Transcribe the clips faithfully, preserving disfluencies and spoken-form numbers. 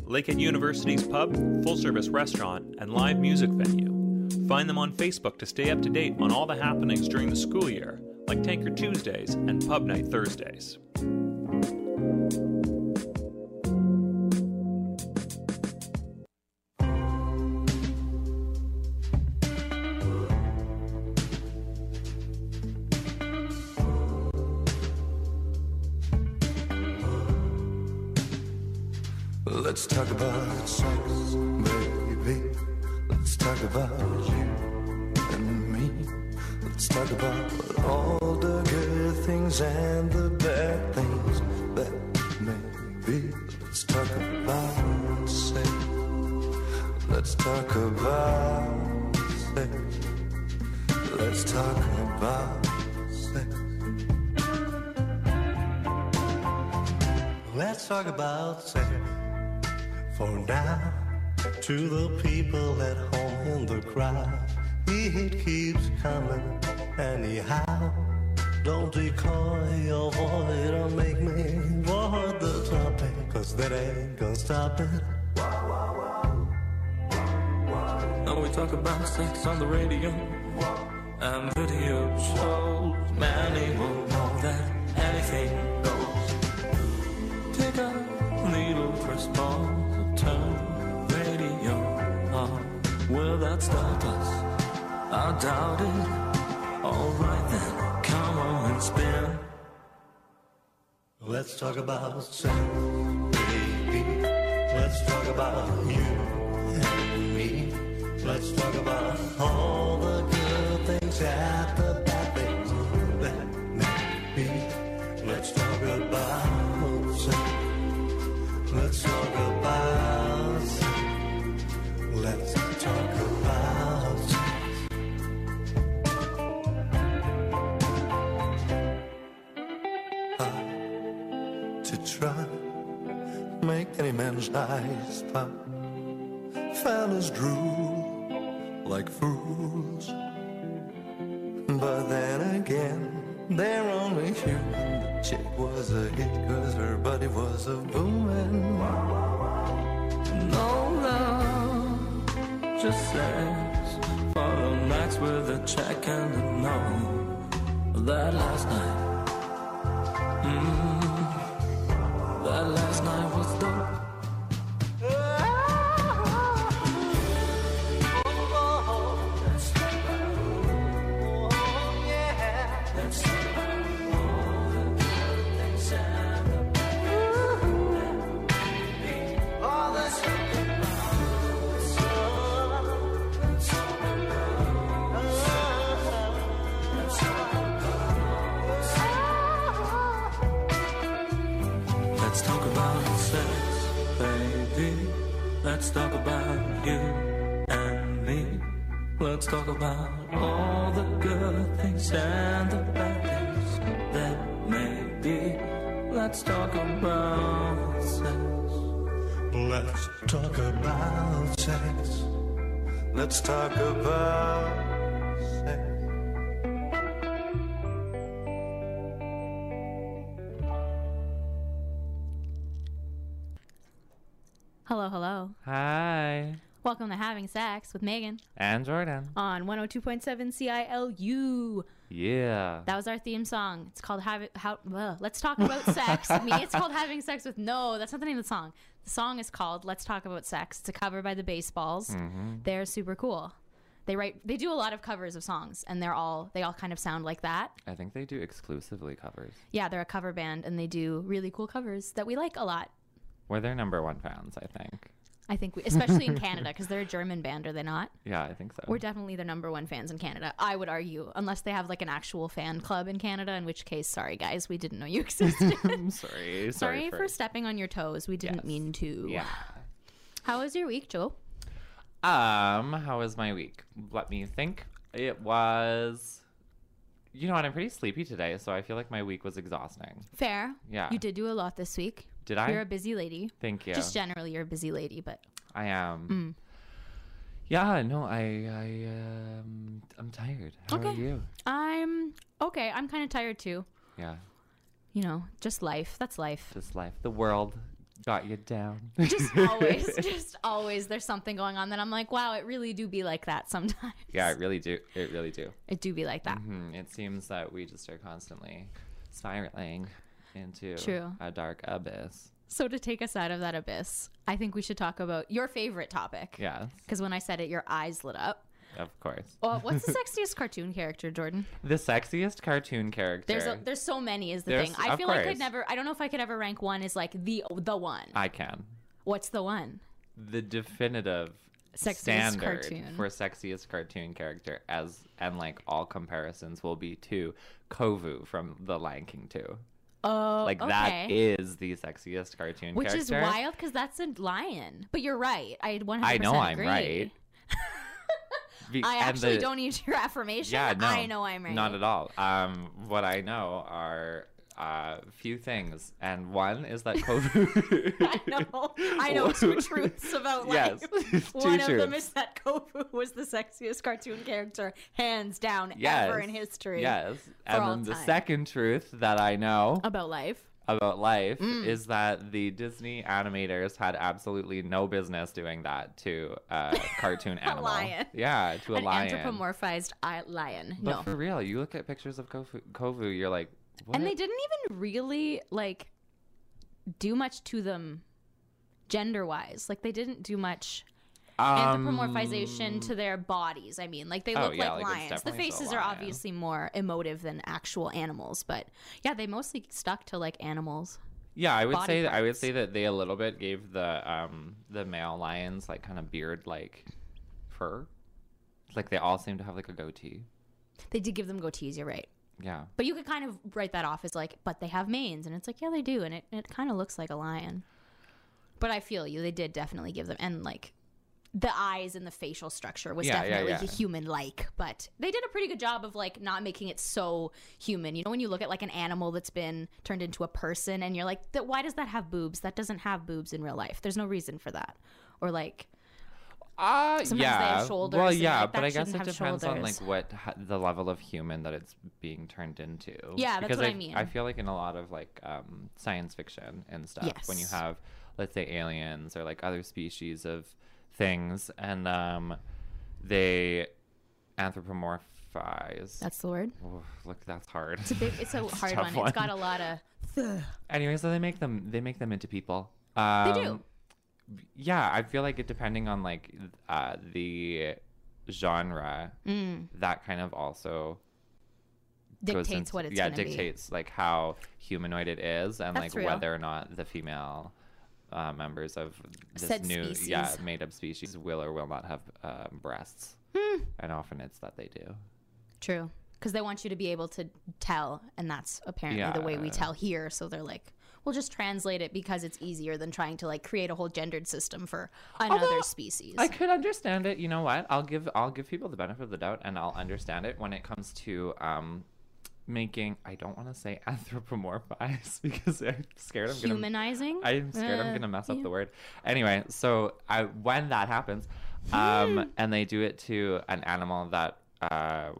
Lakehead University's pub, full-service restaurant, and live music venue. Find them on Facebook to stay up to date on all the happenings during the school year, like Tanker Tuesdays and Pub Night Thursdays. Let's talk about sex, baby. Let's talk about you and me. Let's talk about all the good things and the bad things that may be. Let's talk about sex. Let's talk about sex. Let's talk about sex. Let's talk about sex. For now, to the people at home in the crowd, it keeps coming anyhow. Don't decoy, avoid, or make me avoid the topic, cause that ain't gonna stop it. Now we talk about sex on the radio and video shows. Many will know that anything goes. Take a needle, press pause. Turn radio on. Will that stop us? I doubt it. Alright then, come on and spin. Let's talk about sex, baby. Let's talk about you and me. Let's talk about all the good things and the bad things that may be. Let's talk about sex. Let's talk about sex. Let's talk about sex. Hard to try, make any man's eyes pop. Fellas drool like fools, but then again, they're only human. The chick was a hit cause her buddy was a boomin'. No love, just sex. For the nights with a check and a no. That last night, mm, that last night was dope. Let's talk about you and me. Let's talk about all the good things and the bad things that may be. Let's talk about sex. Let's talk about sex. Let's talk about sex. Hello, hello. Hi. Welcome to Having Sex with Megan. And Jordan. On one oh two point seven C I L U. Yeah. That was our theme song. It's called Have How well, Let's Talk About Sex. Me, it's called Having Sex with No. That's not the name of the song. The song is called Let's Talk About Sex. It's a cover by the Baseballs. Mm-hmm. They're super cool. They write they do a lot of covers of songs, and they're all they all kind of sound like that. I think they do exclusively covers. Yeah, they're a cover band, and they do really cool covers that we like a lot. We're their number one fans, I think. I think, we, especially in Canada, because they're a German band, are they not? Yeah, I think so. We're definitely their number one fans in Canada, I would argue, unless they have like an actual fan club in Canada, in which case, sorry guys, we didn't know you existed. I'm sorry. Sorry, sorry for... for stepping on your toes. We didn't yes. mean to. Yeah. How was your week, Joe? Um, how was my week? Let me think. It was... You know what? I'm pretty sleepy today, so I feel like my week was exhausting. Fair. Yeah. You did do a lot this week. Did I? You're a busy lady. Thank you. Just generally, you're a busy lady, but... I am. Mm. Yeah, no, I, I, um, I'm tired. How okay. are you? I'm okay. I'm kind of tired too. Yeah. You know, just life. That's life. Just life. The world got you down. Just always, just always there's something going on that I'm like, wow, it really do be like that sometimes. Yeah, it really do. It really do. It do be like that. Hmm It seems that we just are constantly spiraling into True. a dark abyss. So to take us out of that abyss, I think we should talk about your favorite topic. Yes, Because when I said it, your eyes lit up. of course. Oh, what's the sexiest cartoon character, Jordan? The sexiest cartoon character. There's a, there's so many is the There's- thing. I of feel like course. I'd never. I don't know if I could ever rank one as like the the one. I can. What's the one? The definitive Sexiest standard cartoon. for sexiest cartoon character, as and like all comparisons will be to Kovu from The Lion King two. Oh, Like okay. that is the sexiest cartoon Which character. is wild because that's a lion. But you're right. I one hundred I percent know I'm agree. right. Be- I and actually the- don't need your affirmation. Yeah, no, I know I'm right. Not at all. Um, what I know are a few things, and one is that Kovu. I know. I know two truths about life. Yes, two One of them truths. is that Kovu was the sexiest cartoon character, hands down, Yes. ever in history. Yes, for and all then the time. second truth that I know About life. about life Mm. is that the Disney animators had absolutely no business doing that to a cartoon animal. lion. Yeah, to a An lion. anthropomorphized eye- lion. But no. for real, you look at pictures of Kovu, Kovu you're like, what? And they didn't even really like do much to them gender wise. Like they didn't do much Um, anthropomorphization to their bodies. I mean, like they Oh, look yeah, like like, it's lions. The definitely still faces a are lion. obviously more emotive than actual animals, but yeah, they mostly stuck to like animals. Yeah, I would body say I would parts. say that they a little bit gave the um the male lions like kind of beard like fur. Like they all seem to have like a goatee. They did give them goatees, you're right. Yeah. But you could kind of write that off as like, but they have manes, and it's like, yeah, they do, and it, it kind of looks like a lion. But I feel you, they did definitely give them, and like the eyes and the facial structure was Yeah, yeah, definitely yeah. human-like, but they did a pretty good job of like not making it so human. You know, when you look at like an animal that's been turned into a person, and you're like, that why does that have boobs? That doesn't have boobs in real life. There's no reason for that. Or like, Uh, Sometimes they yeah. have shoulders well, and, yeah, like, but that I guess shouldn't it have depends on shoulders. like what ha- the level of human that it's being turned into. Yeah, that's because what I, I mean. I feel like in a lot of like um, science fiction and stuff, when you Yes. have, let's say, aliens or like other species of things, and um, they anthropomorphize. that's the word. Oof, look, that's hard. It's a big, it's a hard tough one. It's got a lot of. Anyway, so they make them they make them into people. Um, They do. Yeah, I feel like it depending on like uh, the genre, Mm. that kind of also goes Dictates into- what it's yeah gonna be. dictates like how humanoid it is, and That's like real. whether or not the female uh, members of this Said new species. yeah made up species will or will not have um, breasts, Hmm. and often it's that they do. True. Because they want you to be able to tell, and that's apparently the way we Yeah. tell here. So they're like, we'll just translate it because it's easier than trying to like create a whole gendered system for another Although, species. I could understand it. You know what? I'll give I'll give people the benefit of the doubt, and I'll understand it when it comes to um making. I don't want to say anthropomorphize because I'm scared I'm gonna. Humanizing? I'm scared I'm Uh, gonna mess up yeah. the word. Anyway, so I when that happens, um, and they do it to an animal that uh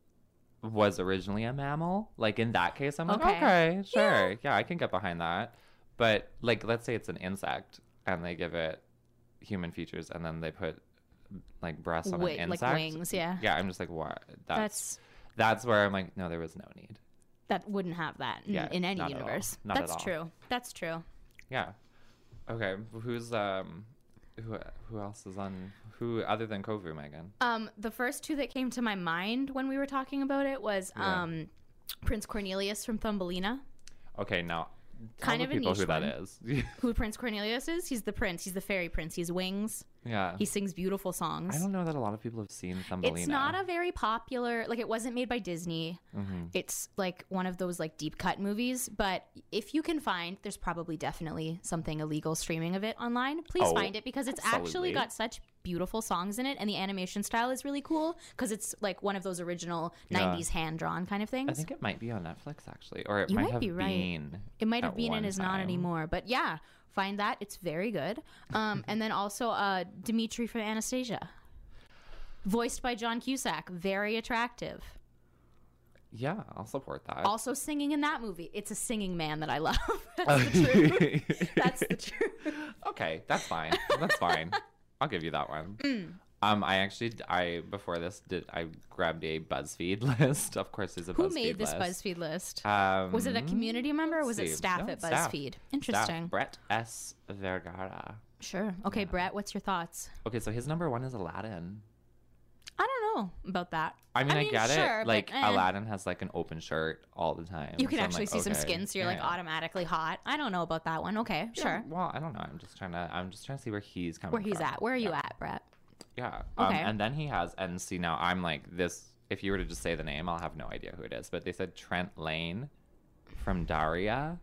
was originally a mammal, like in that case, I'm like, Okay. okay, sure, yeah, I can get behind that. But like, let's say it's an insect, and they give it human features, and then they put like breasts on Wi- an like insect. wings, yeah. Yeah, I'm just like, what? That's That's that's where I'm like, no, there was no need. that wouldn't have that in, Yeah, in any not at all. universe. Not at That's all. true. That's true. Yeah. Okay. Who's um, who who else is on? Who other than Kovu, Megan? Um, the first two that came to my mind when we were talking about it was Yeah. um, Prince Cornelius from Thumbelina. Okay, now tell Kind the of a people niche who that one. is. Who Prince Cornelius is? He's the prince. He's the fairy prince. He's wings. yeah. He sings beautiful songs. I don't know that a lot of people have seen Thumbelina. It's not a very popular, like it wasn't made by Disney. Mm-hmm. It's like one of those like deep cut movies, but if you can find, there's probably definitely something illegal streaming of it online. Please Oh, find it because it's actually absolutely. got such beautiful songs in it, and the animation style is really cool because it's like one of those original Yeah. nineties hand drawn kind of things. I think it might be on Netflix actually, or it You might, might have be right. been. It might have at been and one is not time. anymore, but yeah, find that. It's very good. Um, and then also uh, Dimitri from Anastasia, voiced by John Cusack, very attractive. Yeah, I'll support that. Also singing in that movie. It's a singing man that I love. That's the truth. That's the truth. Okay, that's fine. That's fine. I'll give you that one. Mm. Um, I actually, I before this did I grabbed a BuzzFeed list. Of course, there's a Who BuzzFeed made this list. BuzzFeed list? Um, Was it a community member or was let's it see. staff No, at staff. BuzzFeed? Staff. Interesting. Brett S. Vergara. Sure. Okay, Brett, what's your thoughts? Okay, so his number one is Aladdin. I don't know about that. I mean, I, get sure, it. but, Like eh. Aladdin has like an open shirt all the time. You can so I'm actually like, see some okay, skin, so you're like yeah. automatically hot. I don't know about that one. Okay, Yeah, sure. Well, I don't know. I'm just trying to. I'm just trying to see where he's coming. Where he's from. at. Where are you Yeah. at, Brett? Yeah. Um, Okay. And then he has, and see now I'm like this. If you were to just say the name, I'll have no idea who it is. But they said Trent Lane from Daria.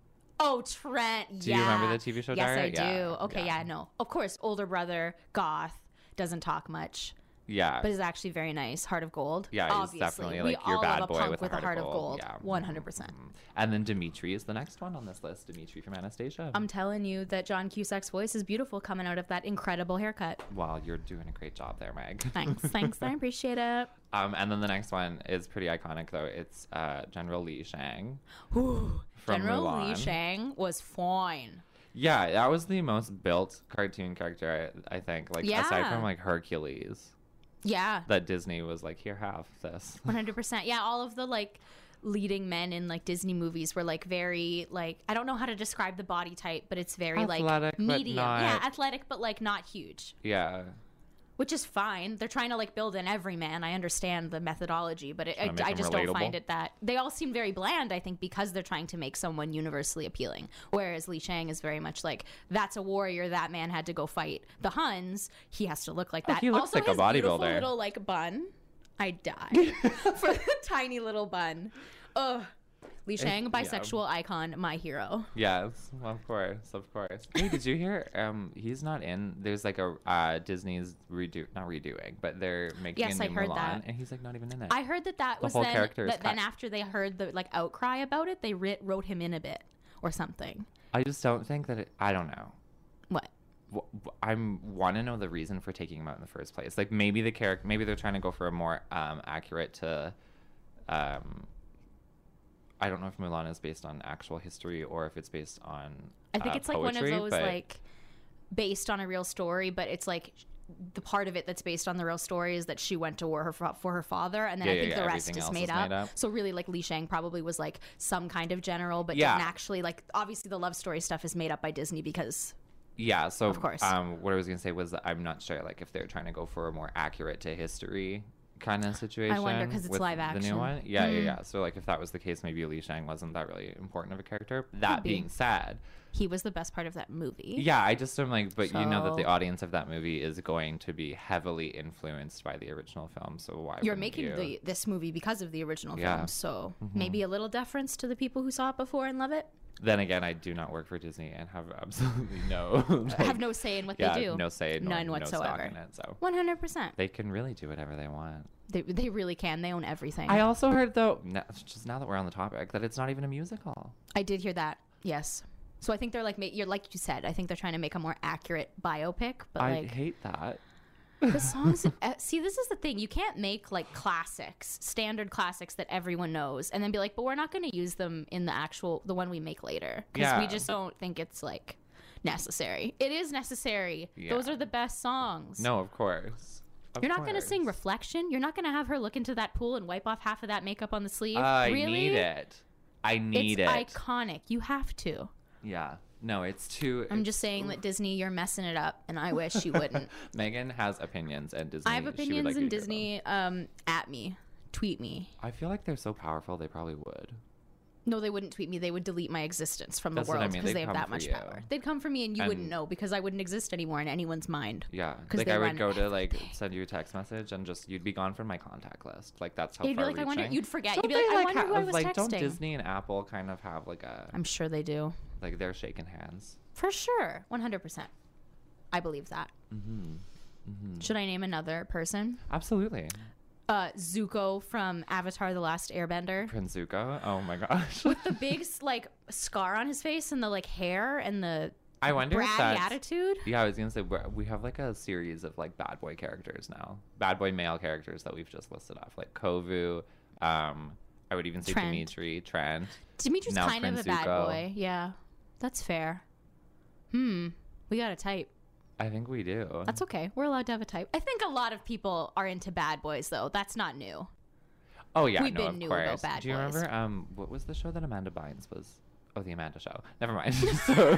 Oh, Trent. Do yeah. you remember the T V show Yes, Daria? I do. Yeah, Okay, yeah. yeah, no. Of course, older brother, goth, doesn't talk much, Yeah. but is actually very nice. Heart of gold. Yeah, he's Obviously. definitely we like your all bad love a boy punk with, with a heart, of gold. Yeah. one hundred percent. Mhm. And then Dimitri is the next one on this list. Dimitri from Anastasia. I'm telling you that John Cusack's voice is beautiful coming out of that incredible haircut. Wow, you're doing a great job there, Meg. Thanks. Thanks. I appreciate it. Um, and then the next one is pretty iconic though. It's uh, General Li Shang. Ooh, From General Li Mulan. Shang was fine. Yeah, that was the most built cartoon character, I, I think. Like aside Yeah. from like Hercules, Yeah, that Disney was like, here, have this. one hundred percent. Yeah, all of the like leading men in like Disney movies were like very like I don't know how to describe the body type, but it's very Athletic, like but medium. not- Yeah, athletic but like not huge, Yeah. which is fine. They're trying to like build an everyman. I understand the methodology, but it, I, Trying to make I him just don't relatable. find it that they all seem very bland. I think because they're trying to make someone universally appealing, whereas Li Shang is very much like that's a warrior. That man had to go fight the Huns. He has to look like Oh, that. he looks also, like a his beautiful bodybuilder. little like bun. I die for the tiny little bun. Ugh. Li Shang, yeah. bisexual icon, my hero. Yes, of course, of course. Hey, did you hear? Um, he's not in. There's like a uh, Disney's redo, not redoing, but they're making Yes, a I new heard Mulan, that. and he's like not even in it. I heard that that The was whole then character is that then cut. after they heard the like outcry about it, they writ, wrote him in a bit or something. I just don't think that. It, I don't know. What? I I'm want to know the reason for taking him out in the first place. Like maybe the character, maybe they're trying to go for a more um, accurate to. Um, I don't know if Mulan is based on actual history or if it's based on. I think uh, it's like poetry, one of those but like based on a real story, but it's like the part of it that's based on the real story is that she went to war her, fa- for her father, and then Yeah, I yeah, think yeah, the rest everything is else made is up. made up. So really, like Li Shang probably was like some kind of general, but Yeah. didn't actually like. Obviously, the love story stuff is made up by Disney because Yeah, so Of course. Um, what I was gonna say was that I'm not sure, like, if they're trying to go for a more accurate to history kind of situation. wonder 'cause it's with live The action. new one, yeah, yeah, Mm. yeah. So like, if that was the case, maybe Li Shang wasn't that really important of a character. That be. being said, he was the best part of that movie. yeah, I just am like, but you know that the So- audience of that movie is going to be heavily influenced by the original film. So why You're wouldn't making you? the this movie because of the original Yeah. film, so Mhm. maybe a little deference to the people who saw it before and love it. Then again, I do not work for Disney and have absolutely no like, Have no say in what yeah, they do. no say, no, None no stock whatsoever. in it. So One hundred percent. they can really do whatever they want. They they really can. They own everything. I also heard though, no, just now that we're on the topic, that it's not even a musical. I did hear that. Yes. So I think they're like, ma- you're like you said. I think they're trying to make a more accurate biopic. But I like hate that. the songs, uh, see, this is the thing. You can't make like classics, standard classics that everyone knows, and then be like, but we're not going to use them in the actual the one we make later because we Yeah. just don't think it's like necessary. It is necessary. Yeah. Those are the best songs. No, of course. Of You're not going to sing course. Reflection. You're not going to have her look into that pool and wipe off half of that makeup on the sleeve. I really? need it. I need it's it. iconic. You have to. Yeah. No, it's too. I'm it's- just saying that Disney, you're messing it up, and I wish you wouldn't. Megan has opinions, and Disney. I have she would opinions, like you and to hear Disney, um, at me, tweet me. them. I feel like they're so powerful, they probably would. No, they wouldn't tweet me. They would delete my existence from That's the what I world mean. because They'd they have come that for much you. power. They'd come for me, and you wouldn't And- know because I wouldn't exist anymore in anyone's mind. Yeah. 'Cause Like they I would run go to like everything. send you a text message, and just you'd be gone from my contact list. Like that's how You'd be far like, I wonder. reaching. You'd forget. Don't You'd be like, they, I wonder have, who I was like, texting. Don't Disney and Apple kind of have like a I'm sure they do. like they're shaking hands? For sure, one hundred percent. I believe that. Mm-hmm. Mm-hmm. Should I name another person? Absolutely. Uh, Zuko from Avatar: The Last Airbender. Prince Zuko. Oh my gosh. With the big like scar on his face and the like hair and the I wonder if bratty that's attitude. Yeah, I was gonna say we're, we have like a series of like bad boy characters now, bad boy male characters that we've just listed off, like Kovu. Um, I would even say Trent. Dimitri, Trent. Dimitri's Now kind of a bad Prinzuko. boy. Yeah, that's fair. Hmm. We got a type. I think we do. That's okay. We're allowed to have a type. I think a lot of people are into bad boys, though. That's not new. Oh yeah, We've no, been of new course. about bad Do you boys. remember um what was the show that Amanda Bynes was? Oh, the Amanda Show. Never mind. so,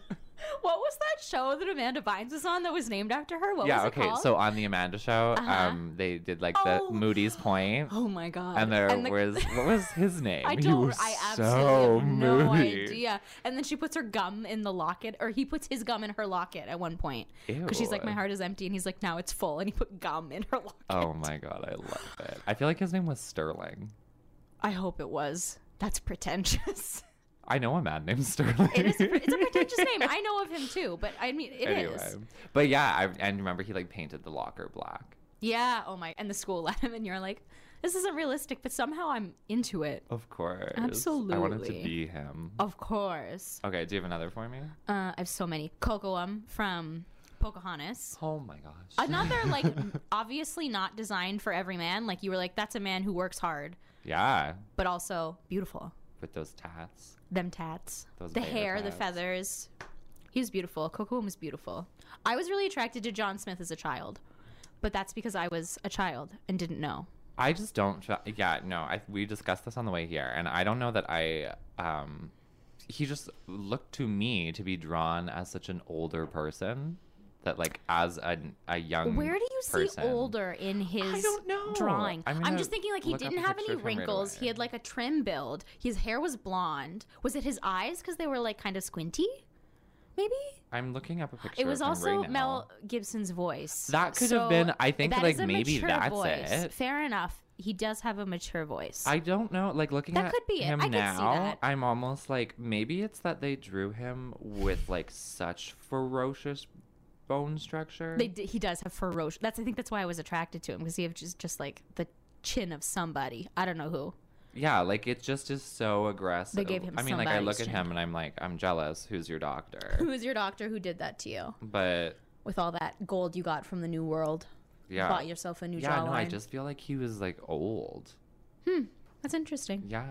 What was that show that Amanda Bynes was on that was named after her? What yeah, was it okay. called? So on the Amanda Show, Uh-huh. um, they did like Oh. the Moody's Point, oh my god! and there the- was what was his name? I He don't. was I so absolutely have no moody. idea. And then she puts her gum in the locket, or he puts his gum in her locket at one point because she's like, Ew. "My heart is empty," and he's like, "Now it's full," and he put gum in her locket. Oh my god, I love it. I feel like his name was Sterling. I hope it was. That's pretentious. I know a man named Sterling. It is. A, it's a pretentious name. I know of him too, but I mean, it is. anyway, but yeah, I and remember he like painted the locker black. Yeah. Oh my. And the school let him, and you're like, this isn't realistic, but somehow I'm into it. Of course, I wanted to Absolutely. be him. Of course. Okay, do you have another for me? Uh, I have so many. Cocoam from Pocahontas. Oh my gosh. Another, like, obviously not designed for every man. Like, you were like, that's a man who works hard, Yeah, but also beautiful. with those tats. Them tats. Those the bear hair, the tats. feathers. He was beautiful. Cocoam was beautiful. I was really attracted to John Smith as a child, but that's because I was a child and didn't know. I just don't. fe- Yeah, no. I we discussed this on the way here, and I don't know that I. Um, he just looked to me to be drawn as such an older person. That like as a a young. Where do you person. see older in his I don't know. drawing? I'm I'm, gonna just thinking like he look up didn't a have picture any of him right wrinkles. away. He had like a trim build. His hair was blonde. Was it his eyes because they were like kind of squinty? Maybe. I'm looking up a picture. It was of him also right now. Mel Gibson's voice. That could have So been- I think, that like, is a maybe mature that's voice. it. Fair enough. He does have a mature voice. I don't know. Like looking That at could be it. him I could see now, that. I'm almost like maybe it's that they drew him with like such ferocious bone structure. They d- he does have ferocious. That's I think that's why I was attracted to him because he has just just like the chin of somebody. I don't know who. Yeah, like it just is so aggressive. They gave him I mean, like I look somebody's at chin. him and I'm like, I'm jealous. Who's your doctor? Who is your doctor who did that to you But with all that gold you got from the New World? yeah, Bought yourself a new yeah. jawline. No, I just feel like he was like old. That's interesting. Yeah,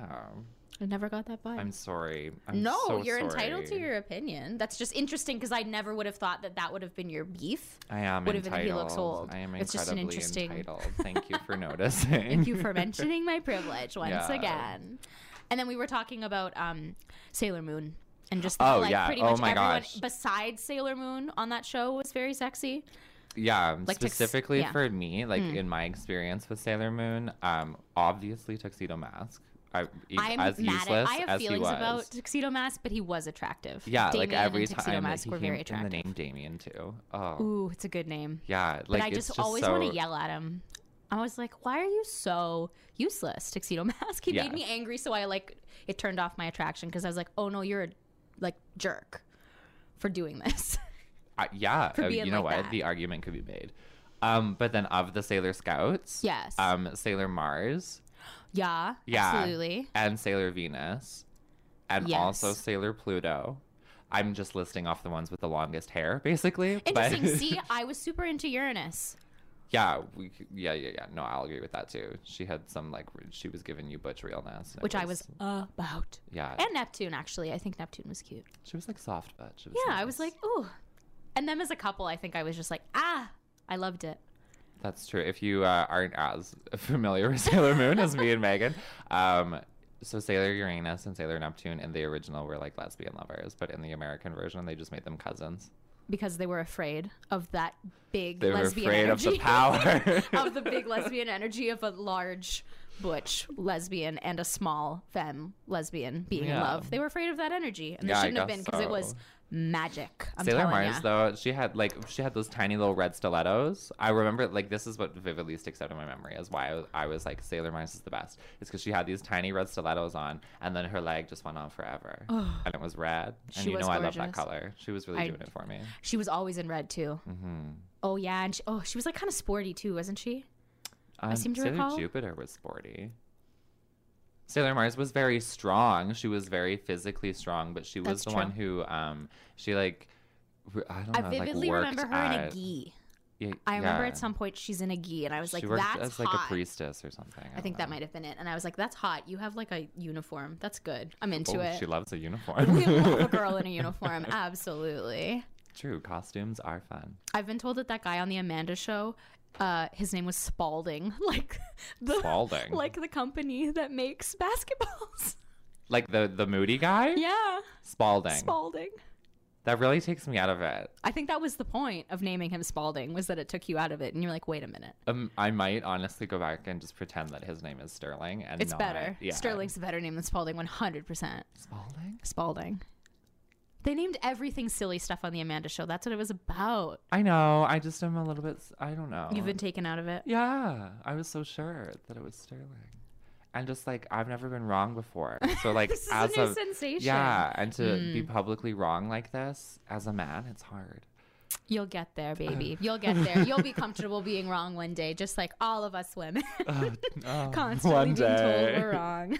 I never got that vibe. I'm sorry. I'm no, so you're entitled to sorry. your opinion. That's just interesting because I never would have thought that that would have been your beef. I am would have entitled. been he looks old. I am It's just an incredibly interesting- entitled. Thank you for noticing. Thank you for mentioning my privilege once Yeah. again. And then we were talking about um, Sailor Moon and just Oh, like yeah. pretty Oh much my everyone gosh. besides Sailor Moon on that show was very sexy. Yeah, Like tux- specifically yeah. for me, like Mm. in my experience with Sailor Moon, um, obviously Tuxedo Mask. I, e- I'm as mad useless at. I have as he feelings was. about Tuxedo Mask, but he was attractive. Yeah, Damien like every and Tuxedo time Mask he were came very in attractive. the name Damien too. Oh, Ooh, it's a good name. yeah, But like I it's just, just always so, want to yell at him. I was like, why are you so useless, Tuxedo Mask? He Yeah. made me angry, so I like it turned off my attraction because I was like, oh no, you're a like jerk for doing this. I, yeah, for uh, being you know like what? that. The argument could be made. Um, but then of the Sailor Scouts, Yes. um, Sailor Mars, yeah, yeah, absolutely. and Sailor Venus, and Yes. also Sailor Pluto. I'm just listing off the ones with the longest hair, basically. but- Interesting. See, I was super into Uranus. Yeah, we, c- yeah, yeah, yeah. No, I'll agree with that too. She had some like r- she was giving you butch realness, and it Which I was about. Yeah, And Neptune, actually. I think Neptune was cute. she was like soft butch. It Yeah, nice. I was like, ooh. And them as a couple, I think I was just like, ah, I loved it. That's true. If you uh, aren't as familiar with Sailor Moon as me and Megan, um, so Sailor Uranus and Sailor Neptune in the original were like lesbian lovers, but in the American version, they just made them cousins. Because they were afraid of that big They were lesbian afraid energy. of the power. of the big lesbian energy of a large butch lesbian and a small femme lesbian being in Yeah. love. They were afraid of that energy. And Yeah, I they shouldn't have guess been because it was so. magic. I'm Sailor telling Mars, ya. though, she had like she had those tiny little red stilettos. I remember like this is what vividly sticks out in my memory as why I was, I was like Sailor Mars is the best. It's because she had these tiny red stilettos on, and then her leg just went on forever, and it was red. And She you was know I love that gorgeous. color. She was really I- doing it for me. She was always in red too. Mm-hmm. Oh yeah, and she, oh she was like kind of sporty too, wasn't she? Um, seem to Sailor recall- Jupiter was sporty. Sailor Mars was very strong. She was very physically strong, but she was That's the true. one who um she like r- I don't I know vividly like worked remember her in a at- gi. Yeah, I remember yeah. at some point she's in a gi, and I was like, she worked "That's as like hot." a priestess or something. I think that might have been it, and I was like, "That's hot. You have like a uniform. That's good. I'm into Oh, it." she loves a uniform. We love a girl in a uniform. Absolutely. True, costumes are fun. I've been told that that guy on the Amanda Show, uh, his name was Spalding, like the Spalding? like the company that makes basketballs. Like the the moody guy? Yeah, Spalding. Spalding. That really takes me out of it. I think that was the point of naming him Spalding, was that it took you out of it, and you're like, wait a minute. Um, I might honestly go back and just pretend that his name is Sterling, and It's not, better. Yeah. Sterling's a better name than Spalding, one hundred percent. Spalding. Spalding. They named everything silly stuff on the Amanda Show. That's what it was about. I know. I just am a little bit. s- I don't know. You've been taken out of it. Yeah, I was so sure that it was Sterling, and just like I've never been wrong before. So like This is as a new a sensation. yeah, and to Mm. be publicly wrong like this as a man, it's hard. You'll get there, baby. You'll get there. You'll be comfortable being wrong one day, just like all of us women. Oh, Constantly one being day. told we're wrong.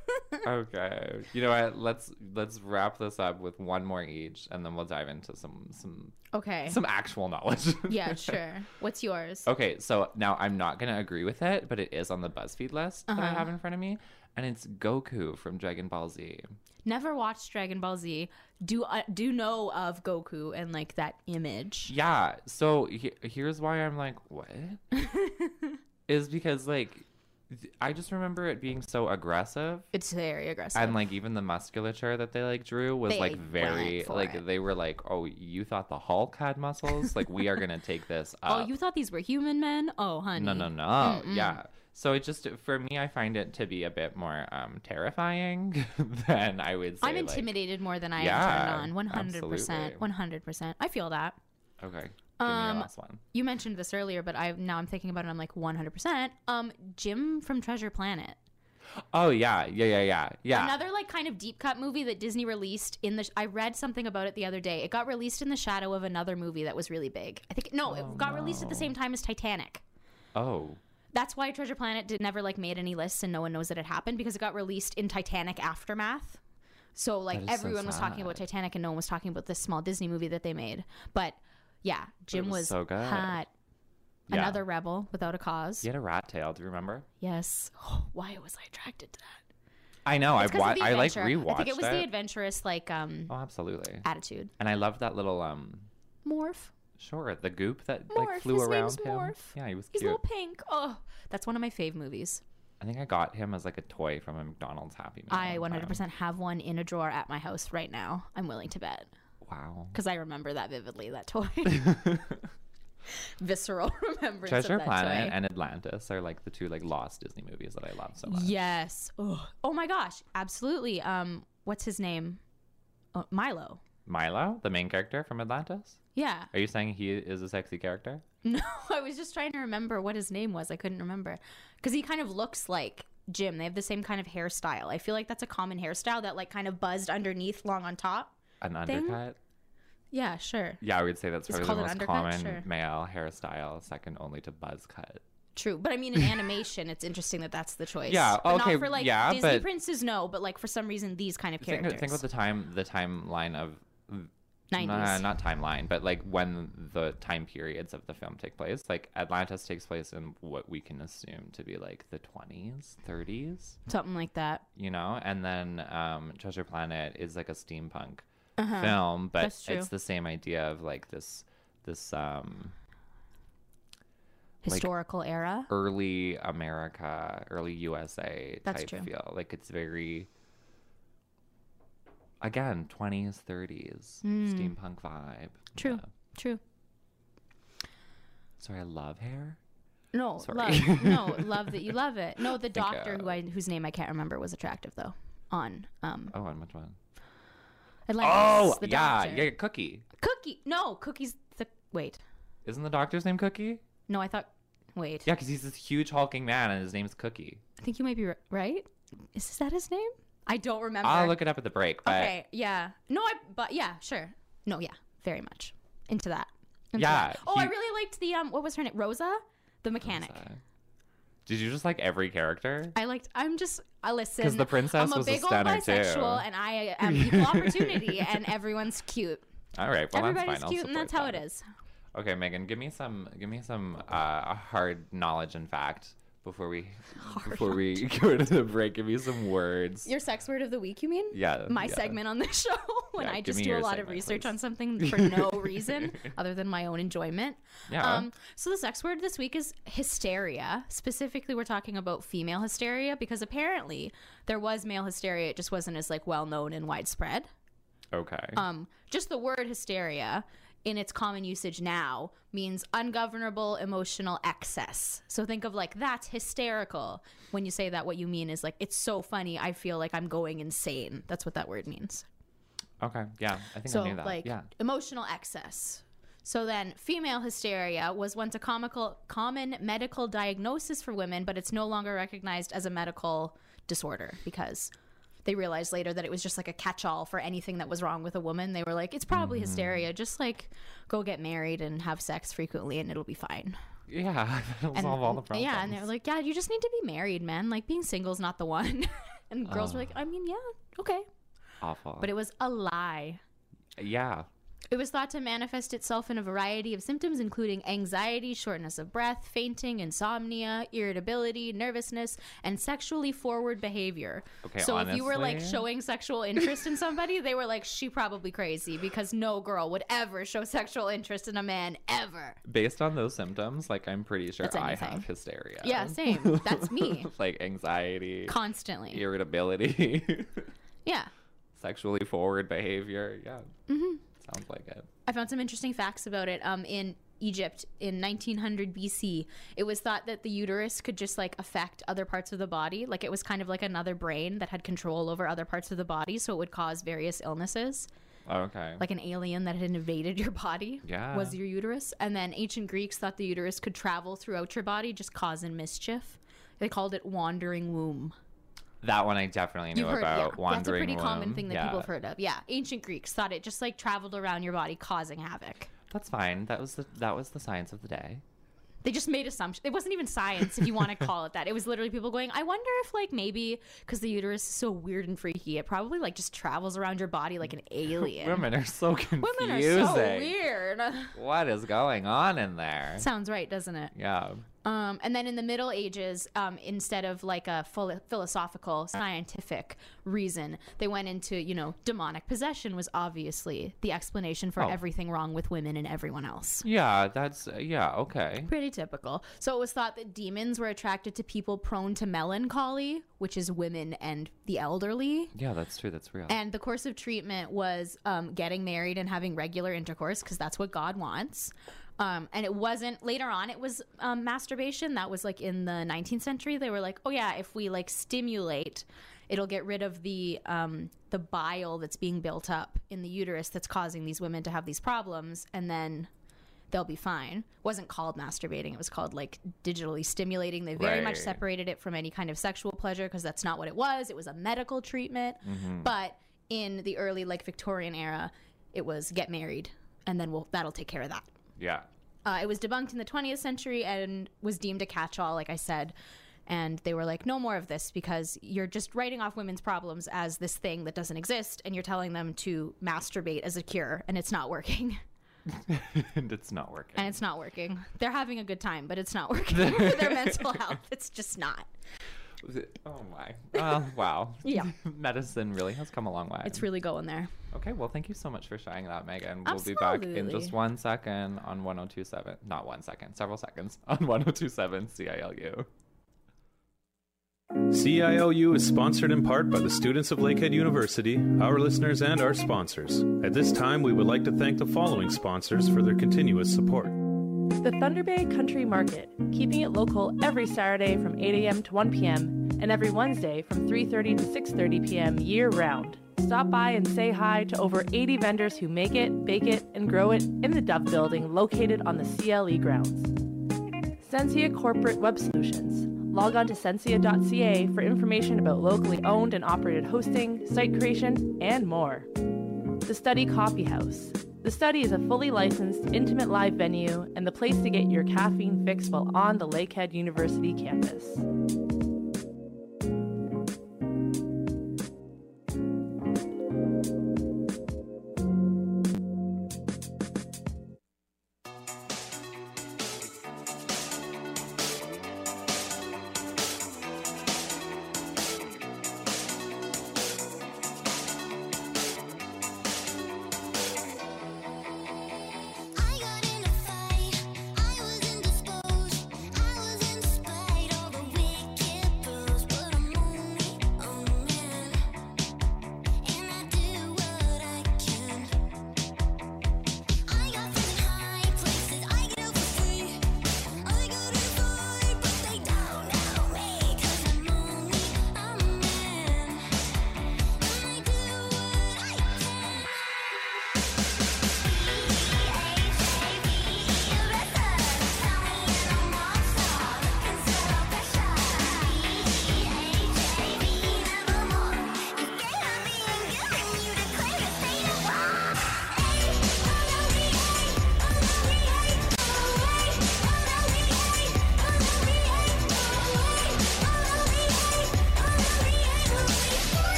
Okay, you know what? Let's let's wrap this up with one more each, and then we'll dive into some some Okay. some actual knowledge. Yeah, sure. What's yours? Okay, so now I'm not gonna agree with it, but it is on the BuzzFeed list that I Uh-huh. have in front of me, and it's Goku from Dragon Ball Z. Never watched Dragon Ball Z. Do uh, do know of Goku and like that image. Yeah, so he- here's why I'm like, what? Is because like th- I just remember it being so aggressive. It's very aggressive. And like even the musculature that they like drew was They like very went for like it. they were like, oh, you thought the Hulk had muscles? Like we are gonna take this oh, up. you thought these were human men? Oh, honey. No, no, no. Mm-mm. Yeah. So it just for me, I find it to be a bit more um terrifying than I would say. I'm like- intimidated more than I Yeah, am turned on. one hundred absolutely. percent. one hundred percent. I feel that. Okay. Give me Um, your last one. You mentioned this earlier, but I now I'm thinking about it. I'm like one hundred percent. Um, Jim from Treasure Planet. Oh yeah, yeah, yeah, yeah, yeah. Another like kind of deep cut movie that Disney released in the. I read something about it the other day. It got released in the shadow of another movie that was really big. I think no, Oh, it got released at the same time as Titanic. Oh. That's why Treasure Planet did never like made any lists and no one knows that it happened because it got released in Titanic aftermath. So like That is so everyone was talking about sad. Titanic and no one was talking about this small Disney movie that they made. But yeah, Jim was was, so good. hot. Yeah. Another rebel without a cause. He had a rat tail. Do you remember? Yes. Why was I attracted to that? I know. It's I've 'cause wa- of the I like adventure. rewatched I think it was it. the adventurous like um Oh, absolutely. attitude. And I loved that little um. Morph. Sure, the goop that Morph. like flew His around name's him. Morph. Yeah, he was He's cute. little pink. Oh, that's one of my fave movies. I think I got him as like a toy from a McDonald's Happy Meal. I one one hundred time. percent have one in a drawer at my house right now. I'm willing to bet. Wow. Because I remember that vividly, that toy. Visceral remembrance Treasure of that Planet toy. and Atlantis are like the two like lost Disney movies that I love so much. Yes. Ugh. Oh my gosh. Absolutely. Um, what's his name? Oh, Milo. Milo, the main character from Atlantis. Yeah. Are you saying he is a sexy character? No, I was just trying to remember what his name was. I couldn't remember. Because he kind of looks like Jim. They have the same kind of hairstyle. I feel like that's a common hairstyle that like kind of buzzed underneath, long on top. An Thing? undercut? Yeah, sure. Yeah, I would say that's Is it probably the called an most undercut? common Sure. male hairstyle, second only to buzz cut. True. But I mean, in animation, it's interesting that that's the choice. Yeah, But okay, Not for like yeah, Disney but- princes, no. But like for some reason, these kind of Think, characters. think about the time, the timeline of nineties. Nah, not timeline, but like when the time periods of the film take place. Like Atlantis takes place in what we can assume to be like the twenties, thirties, Something like that. you know, and then um, Treasure Planet is like a steampunk Uh-huh. film, but That's true. it's the same idea of like this this um like, Historical era. early America, early U S A That's type true. feel. Like it's very again twenties, thirties steampunk vibe. True. Yeah. True. Sorry, I love hair. No, Sorry. love. No, love that you love it. No, the Think, doctor uh, who I whose name I can't remember was attractive though. On um Oh, and which one? Atlantis. Oh, the yeah, doctor. yeah, Cookie. Cookie. No, Cookie's the wait. Isn't the doctor's name Cookie? No, I thought. Wait. Yeah, because he's this huge hulking man, and his name's Cookie. I think you might be ri- right. Is that his name? I don't remember. I'll look it up at the break. But Okay. Yeah. No, I. But yeah, sure. No, yeah, very much into that. Into Yeah, that. Oh, I he- really liked the um. What was her name? Rosa, the mechanic. Uh, did you just like every character? I liked. I'm just. I listen. 'Cause the princess I'm a was a big old stunner, too. bisexual, and I am equal opportunity, and everyone's cute. All right, well Everybody's that's fine. cute, I'll and that's support how it that. is. Okay, Megan, give me some give me some uh, hard knowledge and fact before we Hard before we go to the break. Give me some words. Your sex word of the week, you mean? Yeah, My yeah. segment on this show when Yeah, I give just me do a your lot of segment, research please. on something for no reason other than my own enjoyment. Yeah. Um, so the sex word this week is hysteria. Specifically, we're talking about female hysteria because apparently there was male hysteria. It just wasn't as like well known and widespread. Okay. Um, just the word hysteria in its common usage now means ungovernable emotional excess. So think of like, that's hysterical. When you say that, what you mean is like, it's so funny, I feel like I'm going insane. That's what that word means. Okay. Yeah, I think So I knew that. like yeah. emotional excess. So then female hysteria was once a comical, common medical diagnosis for women, but it's no longer recognized as a medical disorder because they realized later that it was just like a catch-all for anything that was wrong with a woman. They were like, it's probably Mm-hmm. hysteria. Just like go get married and have sex frequently and it'll be fine. Yeah, that'll And, solve all the problems. yeah, and they were like, yeah, you just need to be married, man. Like being single's not the one. And girls were like, I mean, yeah, okay. awful. But it was a lie. yeah. It was thought to manifest itself in a variety of symptoms, including anxiety, shortness of breath, fainting, insomnia, irritability, nervousness, and sexually forward behavior. Okay, so if you were like honestly- showing sexual interest in somebody, they were like, she probably crazy because no girl would ever show sexual interest in a man ever. Based on those symptoms, like I'm pretty sure That's I anything. have hysteria. Yeah, same. That's me. Like anxiety, Constantly. irritability, Yeah. sexually forward behavior. Yeah. Mm-hmm. Sounds like it. I found some interesting facts about it. Um, in Egypt in nineteen hundred B C, it was thought that the uterus could just like affect other parts of the body. Like it was kind of like another brain that had control over other parts of the body, so it would cause various illnesses. Okay. Like an alien that had invaded your body Yeah. was your uterus. And then ancient Greeks thought the uterus could travel throughout your body, just causing mischief. They called it wandering womb. That one I definitely knew You've heard, about. yeah. That's a Wandering pretty common womb. thing that Yeah. people have heard of. Yeah, ancient Greeks thought it just like traveled around your body, causing havoc. That's fine. That was the that was the science of the day. They just made assumptions. It wasn't even science, if you want to call it that. It was literally people going, I wonder if, like, maybe because the uterus is so weird and freaky, it probably, like, just travels around your body like an alien. Women are so confusing. Women are so weird. What is going on in there? Sounds right, doesn't it? Yeah. Um, and then in the Middle Ages, um, instead of like a full philosophical, scientific reason, they went into, you know, demonic possession was obviously the explanation for Oh. everything wrong with women and everyone else. Yeah, that's uh, yeah, okay. Pretty typical. So it was thought that demons were attracted to people prone to melancholy, which is women and the elderly. Yeah, that's true. That's real. And the course of treatment was um, getting married and having regular intercourse because that's what God wants. Um, and it wasn't later on, it was um, masturbation. That was like in the nineteenth century. They were like, oh, yeah, if we like stimulate, it'll get rid of the um, the bile that's being built up in the uterus that's causing these women to have these problems. And then they'll be fine. It wasn't called masturbating. It was called like digitally stimulating. They very much Right. separated it from any kind of sexual pleasure because that's not what it was. It was a medical treatment. But in the early like Victorian era, it was get married and then we'll, that'll take care of that. yeah. Uh, it was debunked in the twentieth century and was deemed a catch-all, like I said. And they were like, no more of this because you're just writing off women's problems as this thing that doesn't exist and you're telling them to masturbate as a cure and it's not working. And it's not working. And it's not working. They're having a good time, but it's not working for their mental health. It's just not. Oh my. Well, wow. Yeah. Medicine really has come a long way. It's really going there. Okay, well, thank you so much for sharing that, Megan. We'll be back in Absolutely. just one second on one oh two point seven. Not one second, several seconds on one oh two point seven C I L U. C I L U is sponsored in part by the students of Lakehead University, our listeners, and our sponsors. At this time, we would like to thank the following sponsors for their continuous support. The Thunder Bay Country Market, keeping it local every Saturday from eight a.m. to one p.m. and every Wednesday from three thirty to six thirty p.m. year-round. Stop by and say hi to over eighty vendors who make it, bake it, and grow it in the Dove Building located on the C L E grounds. Sensia Corporate Web Solutions. Log on to sensia dot c a for information about locally owned and operated hosting, site creation, and more. The Study Coffee House. The Study is a fully licensed, intimate live venue and the place to get your caffeine fix while on the Lakehead University campus.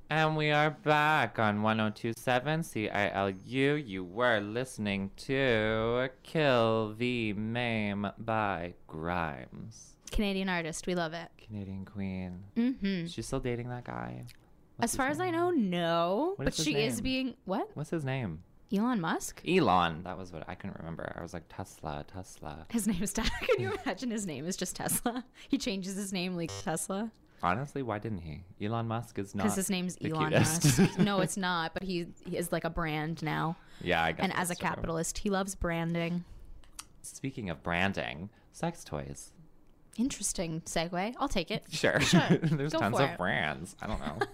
And we are back on one oh two point seven C I L U. You were listening to Kill the Mame by Grimes. Canadian artist. We love it. Canadian queen. Mm-hmm. She's still dating that guy? What's As far his as I name? know, no. What But is his she is name? being what? What's his name? Elon Musk? Elon. That was what I couldn't remember. I was like, Tesla, Tesla. His name is Tesla. Can you imagine his name is just Tesla? He changes his name like Tesla Honestly, why didn't he? Elon Musk is not. because his name's the Elon cutest. Musk. No, it's not. But he, he is like a brand now. Yeah, I guess. And as a that's true. capitalist, he loves branding. Speaking of branding, sex toys. Interesting segue. I'll take it. Sure. Sure. There's Go tons for of it. brands. I don't know.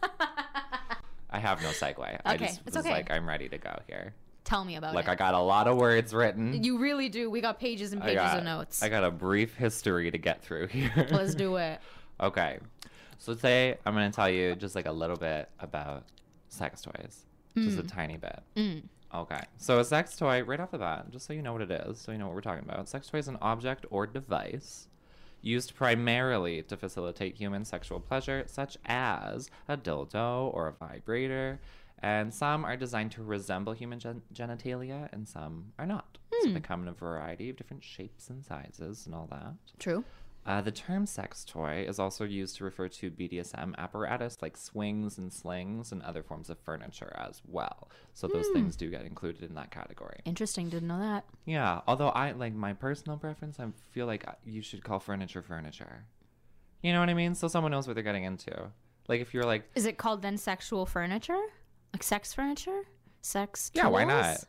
I have no segue. I Okay, just it's was okay. like, I'm ready to go here. Tell me about Like, it. I got a lot of words written. You really do. We got pages and I pages got, of notes. I got a brief history to get through here. Let's do it. Okay. So today, I'm going to tell you just like a little bit about sex toys. Just a tiny bit. Mm. Okay. So a sex toy, right off the bat, just so you know what it is, so you know what we're talking about. Sex toy is an object or device used primarily to facilitate human sexual pleasure, such as a dildo or a vibrator. And some are designed to resemble human gen- genitalia, and some are not. So they come in a variety of different shapes and sizes and all that. True. Uh, the term sex toy is also used to refer to B D S M apparatus like swings and slings and other forms of furniture as well. So those things do get included in that category. Interesting. Didn't know that. Yeah, although I like my personal preference, I feel like you should call furniture furniture. You know what I mean? So someone knows what they're getting into. Like if you're like, Is it called then sexual furniture? Like sex furniture? Sex yeah, why tools? not?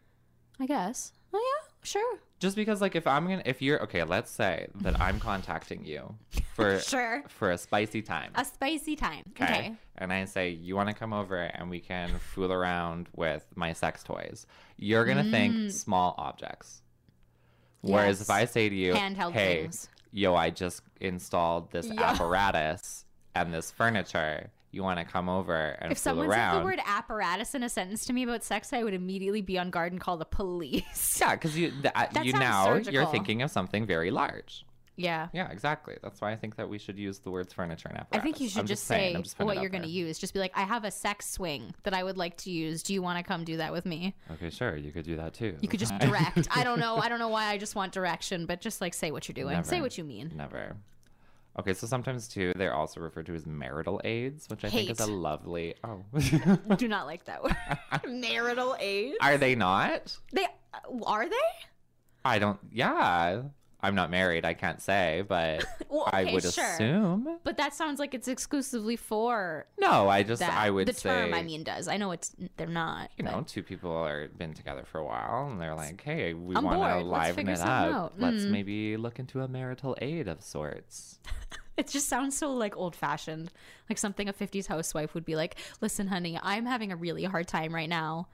I guess. Oh, yeah. Sure. Just because like if I'm gonna, if you're okay, let's say that I'm contacting you for Sure. for a spicy time. A spicy time. Okay. Okay. And I say, you want to come over and we can fool around with my sex toys. You're going to think small objects. Whereas Mm. Yes. if I say to you, Handheld hey, things. yo, I just installed this Yeah. apparatus and this furniture. You want to come over and If fool someone around. said the word apparatus in a sentence to me about sex, I would immediately be on guard and call the police. Yeah, because you, th- you sounds now, you're surgical. thinking of something very large. Yeah. Yeah, exactly. That's why I think that we should use the words furniture and I apparatus. think you should I'm just, saying, say I'm just putting what it you're out going to there. use. Just be like, I have a sex swing that I would like to use. Do you want to come do that with me? Okay, sure. You could do that too. You could just direct. I don't know. I don't know why I just want direction, but just like say what you're doing. Say Never. what you mean. Never. Okay, so sometimes too, they're also referred to as marital aids, which I think is a Hate. lovely. Oh, Do not like that word. Marital aid. are they not? They uh, are they? I don't. Yeah, I'm not married. I can't say, but Well, I okay, would sure. assume. But that sounds like it's exclusively for No, I just that. I would the say term, I mean, does. I know it's they're not. you but- know, two people are been together for a while, and they're like, "Hey, we I'm want to bored. Let's liven figure it something up. out." Let's Mm. maybe look into a marital aid of sorts." It just sounds so like old fashioned, like something a fifties housewife would be like. Listen, honey, I'm having a really hard time right now.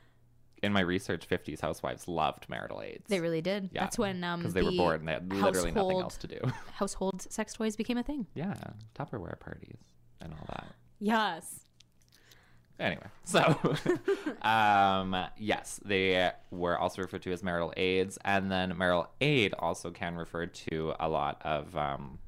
In my research, fifties housewives loved marital aids. They really did. Yeah, That's when um because they were the bored and they had literally nothing household- else to do. household sex toys became a thing. Yeah, Tupperware parties and all that. Yes. Anyway, so um, yes, they were also referred to as marital aids, and then marital aid also can refer to a lot of um,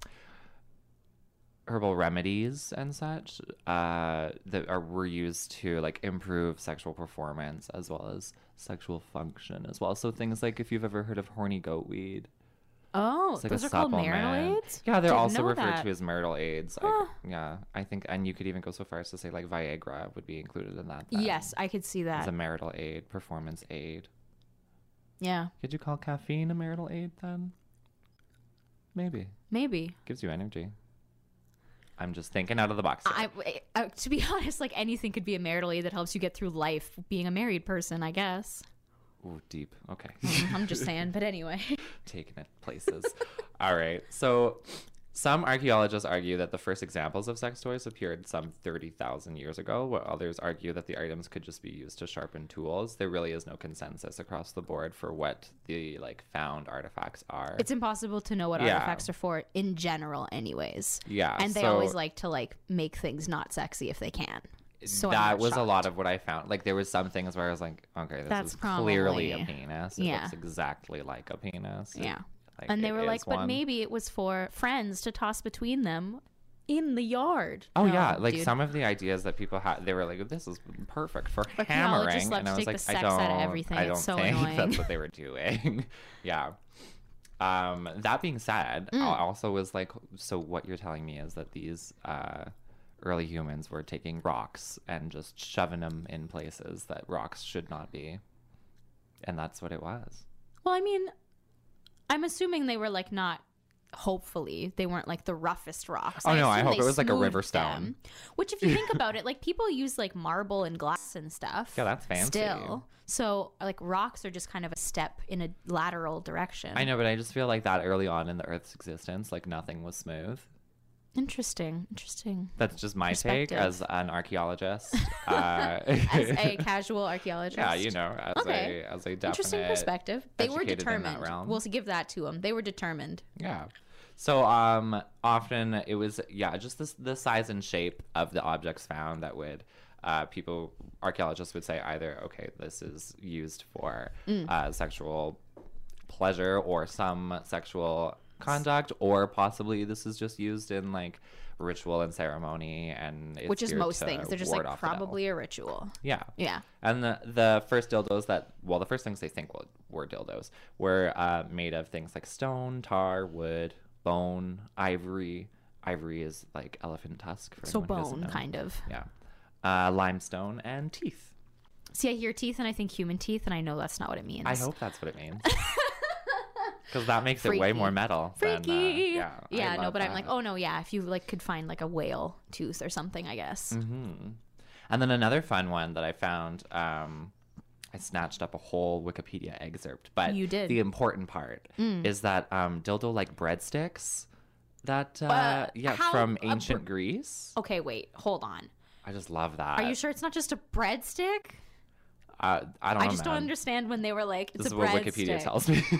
herbal remedies and such uh, that are were used to like improve sexual performance as well as sexual function as well. So things like if you've ever heard of horny goat weed. Oh, It's like those a are called supplement. marital aids? Yeah, they're Didn't also know referred that. to as marital aids. I, yeah, I think, and you could even go so far as to say like Viagra would be included in that. then, Yes, I could see as that. a marital aid, performance aid. Yeah, Could you call caffeine a marital aid then? Maybe maybe. gives you energy. I'm just thinking out of the box. I, here. I, to be honest, like anything could be a marital aid that helps you get through life being a married person, I guess. Ooh, deep. Okay, I'm just saying, but anyway. taking it places. All right. So, some archaeologists argue that the first examples of sex toys appeared some thirty thousand years ago, while others argue that the items could just be used to sharpen tools. There really is no consensus across the board for what the like found artifacts are. It's impossible to know what Yeah. artifacts are for in general anyways. yeah, And they so always like to like make things not sexy if they can. So I'm that not was a shocked. lot of what I found. Like there was some things where I was like, okay, this That's is clearly a probably- penis. It yeah. looks exactly like a penis. It- Yeah. like, And they it were like, is but one. maybe it was for friends to toss between them in the yard. Oh No, yeah, like dude. some of the ideas that people had, they were like, "This is perfect for Archaeologists hammering," love and to I was take the like, sex "I out of don't, everything. I It's don't so think annoying." that's what they were doing." Yeah. Um, that being said, Mm. I also was like, so what you're telling me is that these uh, early humans were taking rocks and just shoving them in places that rocks should not be, and that's what it was. Well, I mean, I'm assuming they were like not. Hopefully, they weren't like the roughest rocks. Oh, no, I assume hope they it was like a smoothed river stone. them, which, if you think about it, like people use like marble and glass and stuff. Yeah, that's fancy. Still, so like rocks are just kind of a step in a lateral direction. I know, but I just feel like that early on in the Earth's existence, like nothing was smooth. Interesting. Interesting. That's just my take Perspective. as an archaeologist. Uh, As a casual archaeologist. yeah, you know, as Okay. a as a definite Interesting perspective. They were educated in that determined. realm. We'll give that to them. They were determined. Yeah. So um often it was yeah, just this the size and shape of the objects found that would uh people archaeologists would say either okay, this is used for Mm. uh sexual pleasure or some sexual conduct, or possibly this is just used in like ritual and ceremony, and it's Which is geared most to things. They're just ward like off the devil. probably a ritual. Yeah. Yeah. And the, the first dildos that, well, the first things they think were, were dildos were uh, made of things like stone, tar, wood, bone, ivory. Ivory is like elephant tusk. For So anyone who doesn't bone, know. kind of. Yeah. Uh, limestone and teeth. See, I hear teeth and I think human teeth, and I know that's not what it means. I hope that's what it means. Because that makes it way Freaky. more metal. Than, uh, Freaky. yeah. I yeah, no, love but I'm that. like, oh no, yeah. If you like could find like a whale tooth or something, I guess. Mm-hmm. And then another fun one that I found, um, I snatched up a whole Wikipedia excerpt, but You did. the important part is that um, dildo like breadsticks that, uh, Uh, yeah, how- from a ancient br- Greece. Okay, wait, hold on. I just love that. Are you sure it's not just a breadstick? Uh, I don't I know, just don't man. understand when they were like, it's This is a what Wikipedia breadstick. tells me.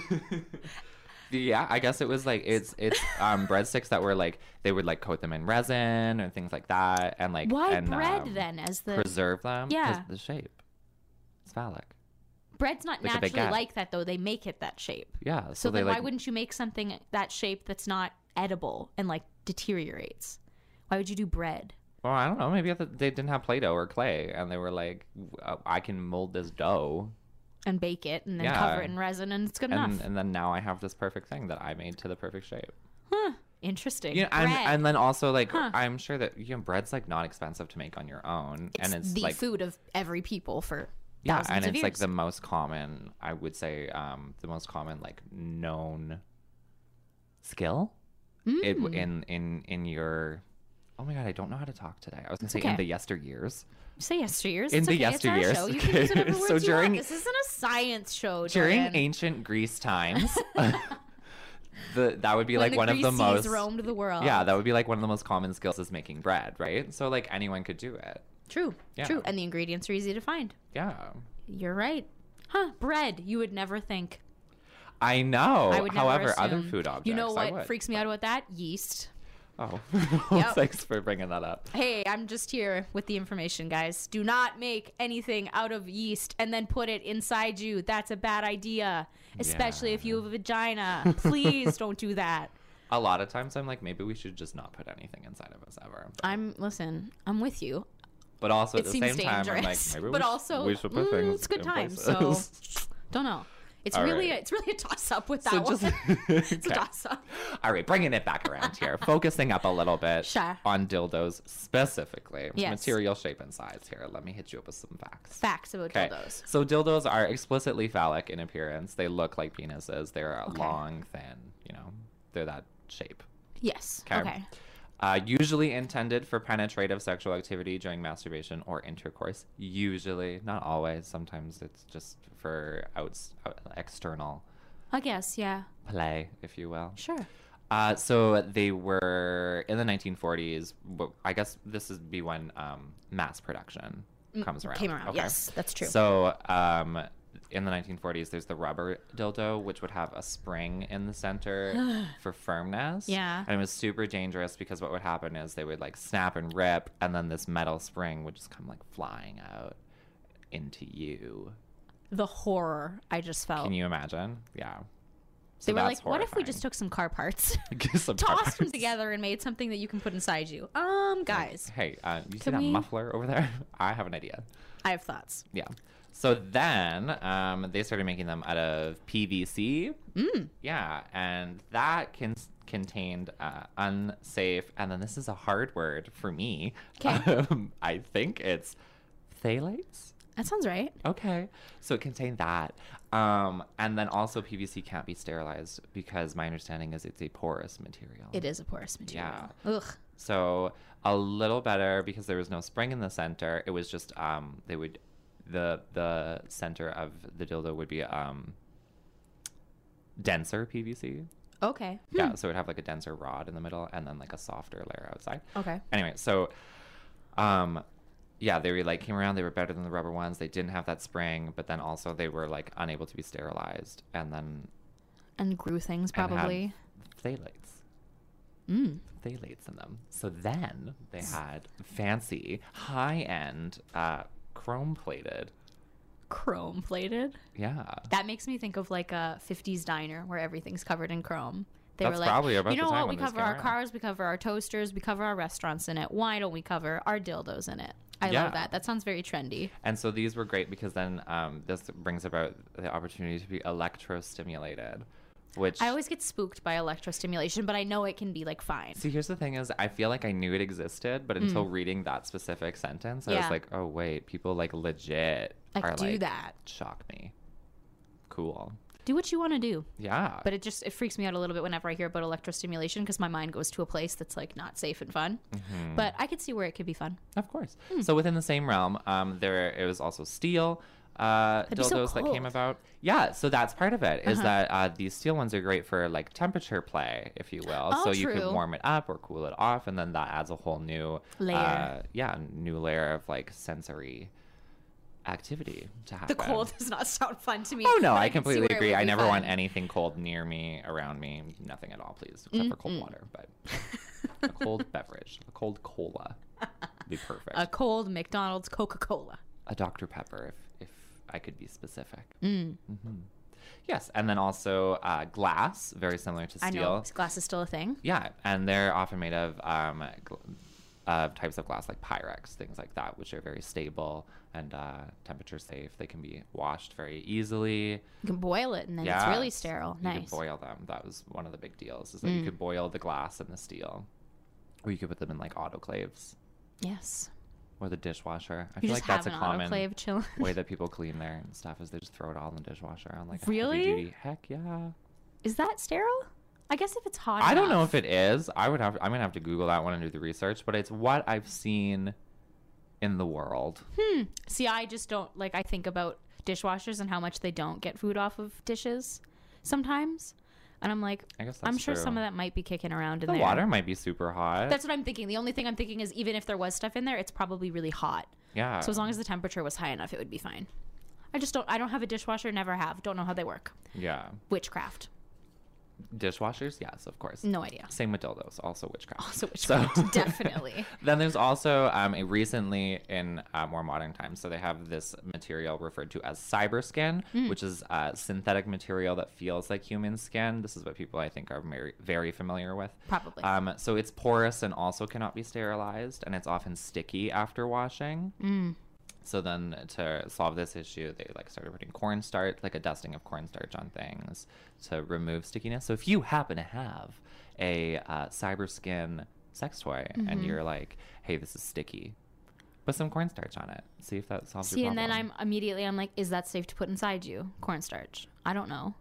Yeah, I guess it was like it's it's um breadsticks that were like they would like coat them in resin and things like that, and like Why and, bread um, then as the preserve them. 'Cause Yeah. the shape. It's phallic. bread's not like a naturally baguette. like that though. They make it that shape. Yeah. So, So, they then like why wouldn't you make something that shape that's not edible and like deteriorates? Why would you do bread? Well, I don't know. Maybe they didn't have Play-Doh or clay, and they were like, uh, "I can mold this dough, And bake it and then Yeah. cover it in resin and it's good and enough. and then now I have this perfect thing that I made to the perfect shape." Huh. Interesting. Yeah, and, bread. and then also like Huh. I'm sure that you know bread's like not expensive to make on your own, it's and it's the like food of every people for yeah, thousands and of it's years. like the most common. I would say um the most common like known skill it Mm. in in in your. Oh my god, I don't know how to talk today. I was gonna say okay. in the yesteryears. Say yesteryears. In It's the okay. It's our yesteryears, show. You can okay. use whatever words So you during- want. This isn't a science show. During Jordan. ancient Greece times, the that would be When like the one of the Greases most roamed the world. yeah, that would be like one of the most common skills is making bread, right? So like anyone could do it. True. Yeah. True. And the ingredients are easy to find. Yeah, You're right. Huh? Bread. You would never think. I know. I would never However, other assume. food objects, You know I what would. freaks me out about that? Yeast. Oh, Yep. thanks for bringing that up. Hey, I'm just here with the information, guys. Do not make anything out of yeast and then put it inside you. That's a bad idea, especially if you have a vagina. Please don't do that. A lot of times, I'm like, maybe we should just not put anything inside of us ever. I'm listen. I'm with you. But also at It the seems same time, I'm like, dangerous, maybe we, but sh- also we should put mm, things it's a good in time. places. So don't know. It's All really right. it's really a toss up with that So one. just It's a Okay. toss up. All right, bringing it back around here, focusing up a little bit Sure. on dildos specifically, Yes. material, shape, and size. Here, let me hit you up with some facts. Facts about Okay, dildos. so dildos are explicitly phallic in appearance. They look like penises. They're Okay. long, thin. You know, they're that shape. Yes. Okay. Okay. Uh, usually intended for penetrative sexual activity during masturbation or intercourse. Usually, not always. Sometimes it's just for outs- out- external I guess. Yeah. play, if you will. Sure. Uh, so they were in the nineteen forties. wh- I guess this is be when um, mass production comes around. Mm, Came around. Okay. Yes, that's true. So um, in the nineteen forties, there's the rubber dildo, which would have a spring in the center for firmness. Yeah. And it was super dangerous because what would happen is they would like snap and rip, and then this metal spring would just come like flying out into you. The horror I just felt. Can you imagine? Yeah. They So were that's like, what if we just horrifying. took some car parts, Some tossed them parts. together, and made something that you can put inside you? Um, guys, Hey, uh, you see Can that we- muffler over there? I have an idea. I have thoughts. Yeah. So then um, they started making them out of P V C. Mm. Yeah, and that can contained uh, unsafe, and then this is a hard word for me. 'Kay. Um, I think it's phthalates. That sounds right. Okay, so it contained that, um, and then also P V C can't be sterilized because my understanding is it's a porous material. It is a porous material. Yeah. Ugh. So a little better because there was no spring in the center. It was just um, they would the the center of the dildo would be um, denser P V C. Okay. Yeah, so it would have like a denser rod in the middle and then like a softer layer outside. Okay. Anyway, so um yeah, they were like came around, they were better than the rubber ones. They didn't have that spring, but then also they were like unable to be sterilized and then And grew things and had probably. phthalates. Mm. Phthalates in them. So then they had fancy, high-end, uh chrome plated. Chrome plated. Yeah. That makes me think of like a fifties diner where everything's covered in chrome. They That's were like, probably about you the know time what? We when this cover came our around." cars, we cover our toasters, we cover our restaurants in it. Why don't we cover our dildos in it? I Yeah. love that. That sounds very trendy. And so these were great because then um, this brings about the opportunity to be electrostimulated, which I always get spooked by electrostimulation, but I know it can be like fine. see. Here's the thing: is I feel like I knew it existed, but until reading that specific sentence, I Mm. Yeah. was like, oh wait, people like legit Like, are do like that. shock me. Cool. Do what you want to do. Yeah. But it just it freaks me out a little bit whenever I hear about electrostimulation because my mind goes to a place that's like not safe and fun. Mm-hmm. But I could see where it could be fun. Of course. Hmm. So within the same realm, um, there it was also steel uh, That'd be so dildos that came cold. about. Yeah, so that's part of it. Is Uh-huh. that uh, these steel ones are great for like temperature play, if you will. Oh, so you true. can warm it up or cool it off, and then that adds a whole new Layer. Uh, yeah, new layer of like sensory activity to happen. The cold does not sound fun to me. Oh no, but I can see completely where it agree. would I be never want fun. anything cold near me, around me, nothing at all, please, except for cold water. But a cold beverage, a cold cola, would be perfect. A cold McDonald's Coca-Cola. A Doctor Pepper, if if I could be specific. Mm. hmm Yes, and then also uh, glass, very similar to steel. I know glass is still a thing. Yeah, and they're often made of um, gl- uh, types of glass like Pyrex, things like that, which are very stable and uh, temperature safe. They can be washed very easily. You can boil it and then Yeah, it's really sterile. You Nice. could boil them. That was one of the big deals, is that you Mm. could boil the glass and the steel, or you could put them in like autoclaves Yes. or the dishwasher. I You feel just like that's a have an common autoclave chilling. way that people clean their stuff is they just throw it all in the dishwasher on like a Really? heavy duty. Heck yeah. Is that sterile? I guess if it's hot. I don't know enough. if it is. I would have. I'm gonna have to Google that one and do the research. But it's what I've seen in the world. Hmm. See, I just don't like. I think about dishwashers and how much they don't get food off of dishes sometimes, and I'm like, I guess that's I'm sure true. some of that might be kicking around in The there. water might be super hot. That's what I'm thinking. The only thing I'm thinking is even if there was stuff in there, it's probably really hot. yeah. So as long as the temperature was high enough, it would be fine. I just don't. I don't have a dishwasher. Never have. Don't know how they work. yeah. Witchcraft. Dishwashers, yes, of course. No idea. Same with dildos, also witchcraft. Also witchcraft. Definitely. Then there's also um, a recently in uh, more modern times, so they have this material referred to as cyber skin, Hmm. which is uh, synthetic material that feels like human skin. This is what people I think are very, very familiar with. Probably. Um, so it's porous and also cannot be sterilized, and it's often sticky after washing. Mm. So then to solve this issue, they like started putting cornstarch, like a dusting of cornstarch on things to remove stickiness. So if you happen to have a uh, cyber skin sex toy Mm-hmm. and you're like, hey, this is sticky, put some cornstarch on it. See if that solves See, your and problem. then I'm immediately I'm like, is that safe to put inside you? Cornstarch. I don't know.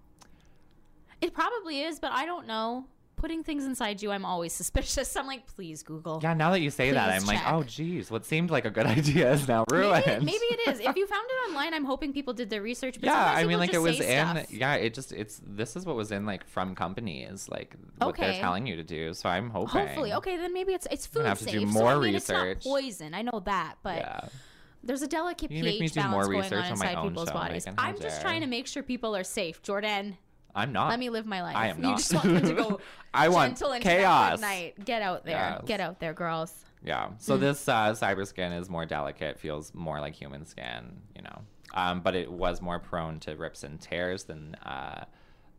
It probably is, but I don't know. Putting things inside you, I'm always suspicious. I'm like, please Google. Yeah, now that you say that, Please I'm like, check. oh, geez, what seemed like a good idea is now ruined. Maybe, maybe it is. If you found it online, I'm hoping people did their research. But Yeah, sometimes I people mean, like it just was say in. stuff. Yeah, it just it's this is what was in like from companies, like what they're Okay. telling you to do. So I'm hoping. Hopefully, okay, then maybe it's it's gonna food have to safe. do so, more I mean, it's research. not poison. I know that, but Yeah. there's a delicate You can make me pH do more balance going research on on my inside own people's show, bodies. Megan, how I'm just dare. trying to make sure people are safe. Jordan, I'm not. let me live my life. I am You not. just want them to go I want gentle into chaos. that good night. Get out there. Yes. Get out there, girls. Yeah. So Mm. this uh, cyber skin is more delicate, feels more like human skin, you know. Um, but it was more prone to rips and tears than uh,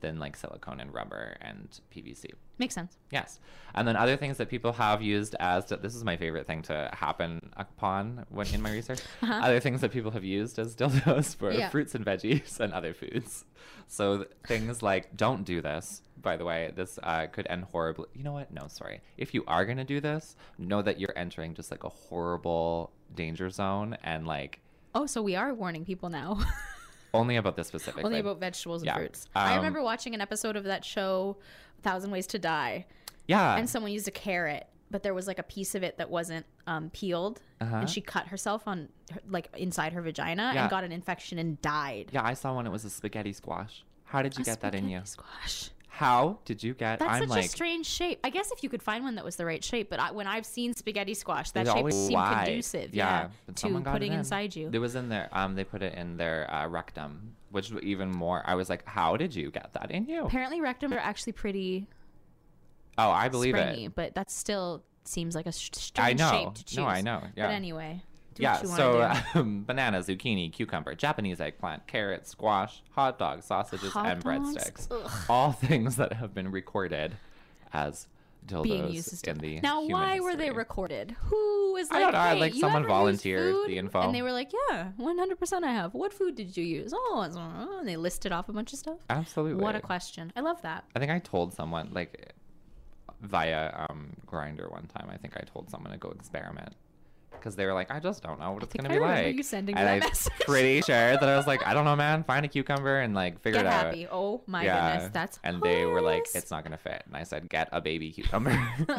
than like silicone and rubber and P V C. Makes sense. Yes. And then other things that people have used as, this is my favorite thing to happen upon when in my research, Uh-huh. other things that people have used as dildos for Yeah. fruits and veggies and other foods. So th- things like, don't do this, by the way, this uh, could end horribly. You know what? No, sorry. If you are going to do this, know that you're entering just like a horrible danger zone and like Oh, so we are warning people now. only about this specifically. Only about vegetables and Yeah. fruits. I Um, remember watching an episode of that show, Thousand Ways to Die, Yeah. and someone used a carrot, but there was like a piece of it that wasn't um, peeled, Uh-huh. and she cut herself on her, like inside her vagina Yeah. and got an infection and died. Yeah, I saw one. It was a spaghetti squash. How did you A get that in you? spaghetti Squash. How did you get? That's I'm such like, a strange shape. I guess if you could find one that was the right shape, but I, when I've seen spaghetti squash, that There's shape always seemed wide. conducive, Yeah, yeah, but to someone got it putting in. inside you. It was in their um they put it in their uh, rectum, which was even more. I was like, how did you get that in you? Apparently, rectums are actually pretty Oh, I believe springy, it. but that still seems like a sh- I strange know. shape to choose. No, I know. Yeah. But anyway, do yeah. what you want So to do. um, banana, zucchini, cucumber, Japanese eggplant, carrot, squash, hot dogs, sausages, Hot and dogs? breadsticks. Ugh. All things that have been recorded as dildos Being used as in the now, human why were they history. recorded? Who was I like, don't know, hey, like, you someone ever use volunteered food? the info. And they were like, yeah, one hundred percent I have. What food did you use? Oh, it's- uh," and they listed off a bunch of stuff. Absolutely. What a question. I love that. I think I told someone like via um Grinder one time. I think I told someone to go experiment because they were like, I just don't know what it's think gonna I be remember like. you sending and that I'm message. pretty sure that I was like, I don't know, man. Find a cucumber and like figure Get it out. happy. Oh my yeah. goodness, that's and they were like, hilarious. it's not gonna fit. And I said, get a baby cucumber.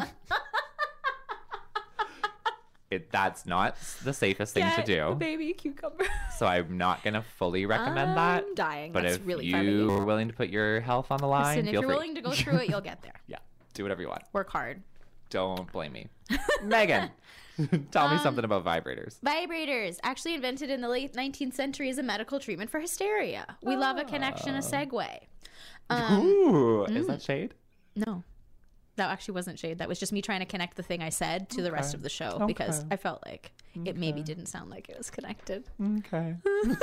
It, that's not the safest thing Get to a do. baby cucumber. So I'm not gonna fully recommend that. I'm dying. But That's if really far you baby. are willing to put your health on the line, Listen, if feel you're free. willing to go through it, you'll get there. Yeah, do whatever you want. Work hard. Don't blame me. Megan, tell me Um, something about vibrators. Vibrators, actually invented in the late nineteenth century as a medical treatment for hysteria. We love a connection, a segue. Um, Ooh, is mm. that shade? No, that actually wasn't shade. That was just me trying to connect the thing I said to the rest Okay. of the show because Okay. I felt like it maybe didn't sound like it was connected. Okay.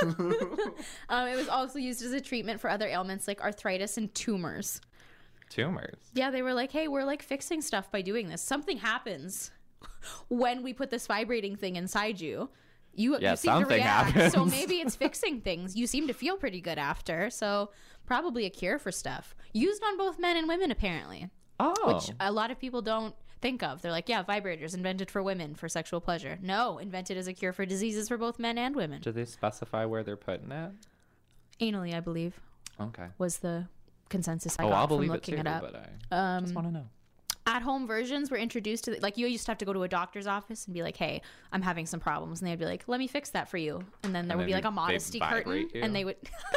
Um, it was also used as a treatment for other ailments like arthritis and tumors. Tumors. Yeah, they were like, hey, we're like fixing stuff by doing this. Something happens when we put this vibrating thing inside you. You, Yeah, you seem to something react. So happens. maybe it's fixing things. You seem to feel pretty good after. So probably a cure for stuff. Used on both men and women, apparently. Oh. Which a lot of people don't think of. They're like, yeah, vibrators invented for women for sexual pleasure. No, invented as a cure for diseases for both men and women. Do they specify where they're putting it? Anally, I believe, Okay. was the consensus I oh, got I'll from believe it looking too, it, up. but I Um, just want to know. At-home versions were introduced to the, like you used to have to go to a doctor's office and be like, hey, I'm having some problems, and they'd be like, let me fix that for you, and then there And would then be like you- a modesty they'd curtain, vibrate you? and they would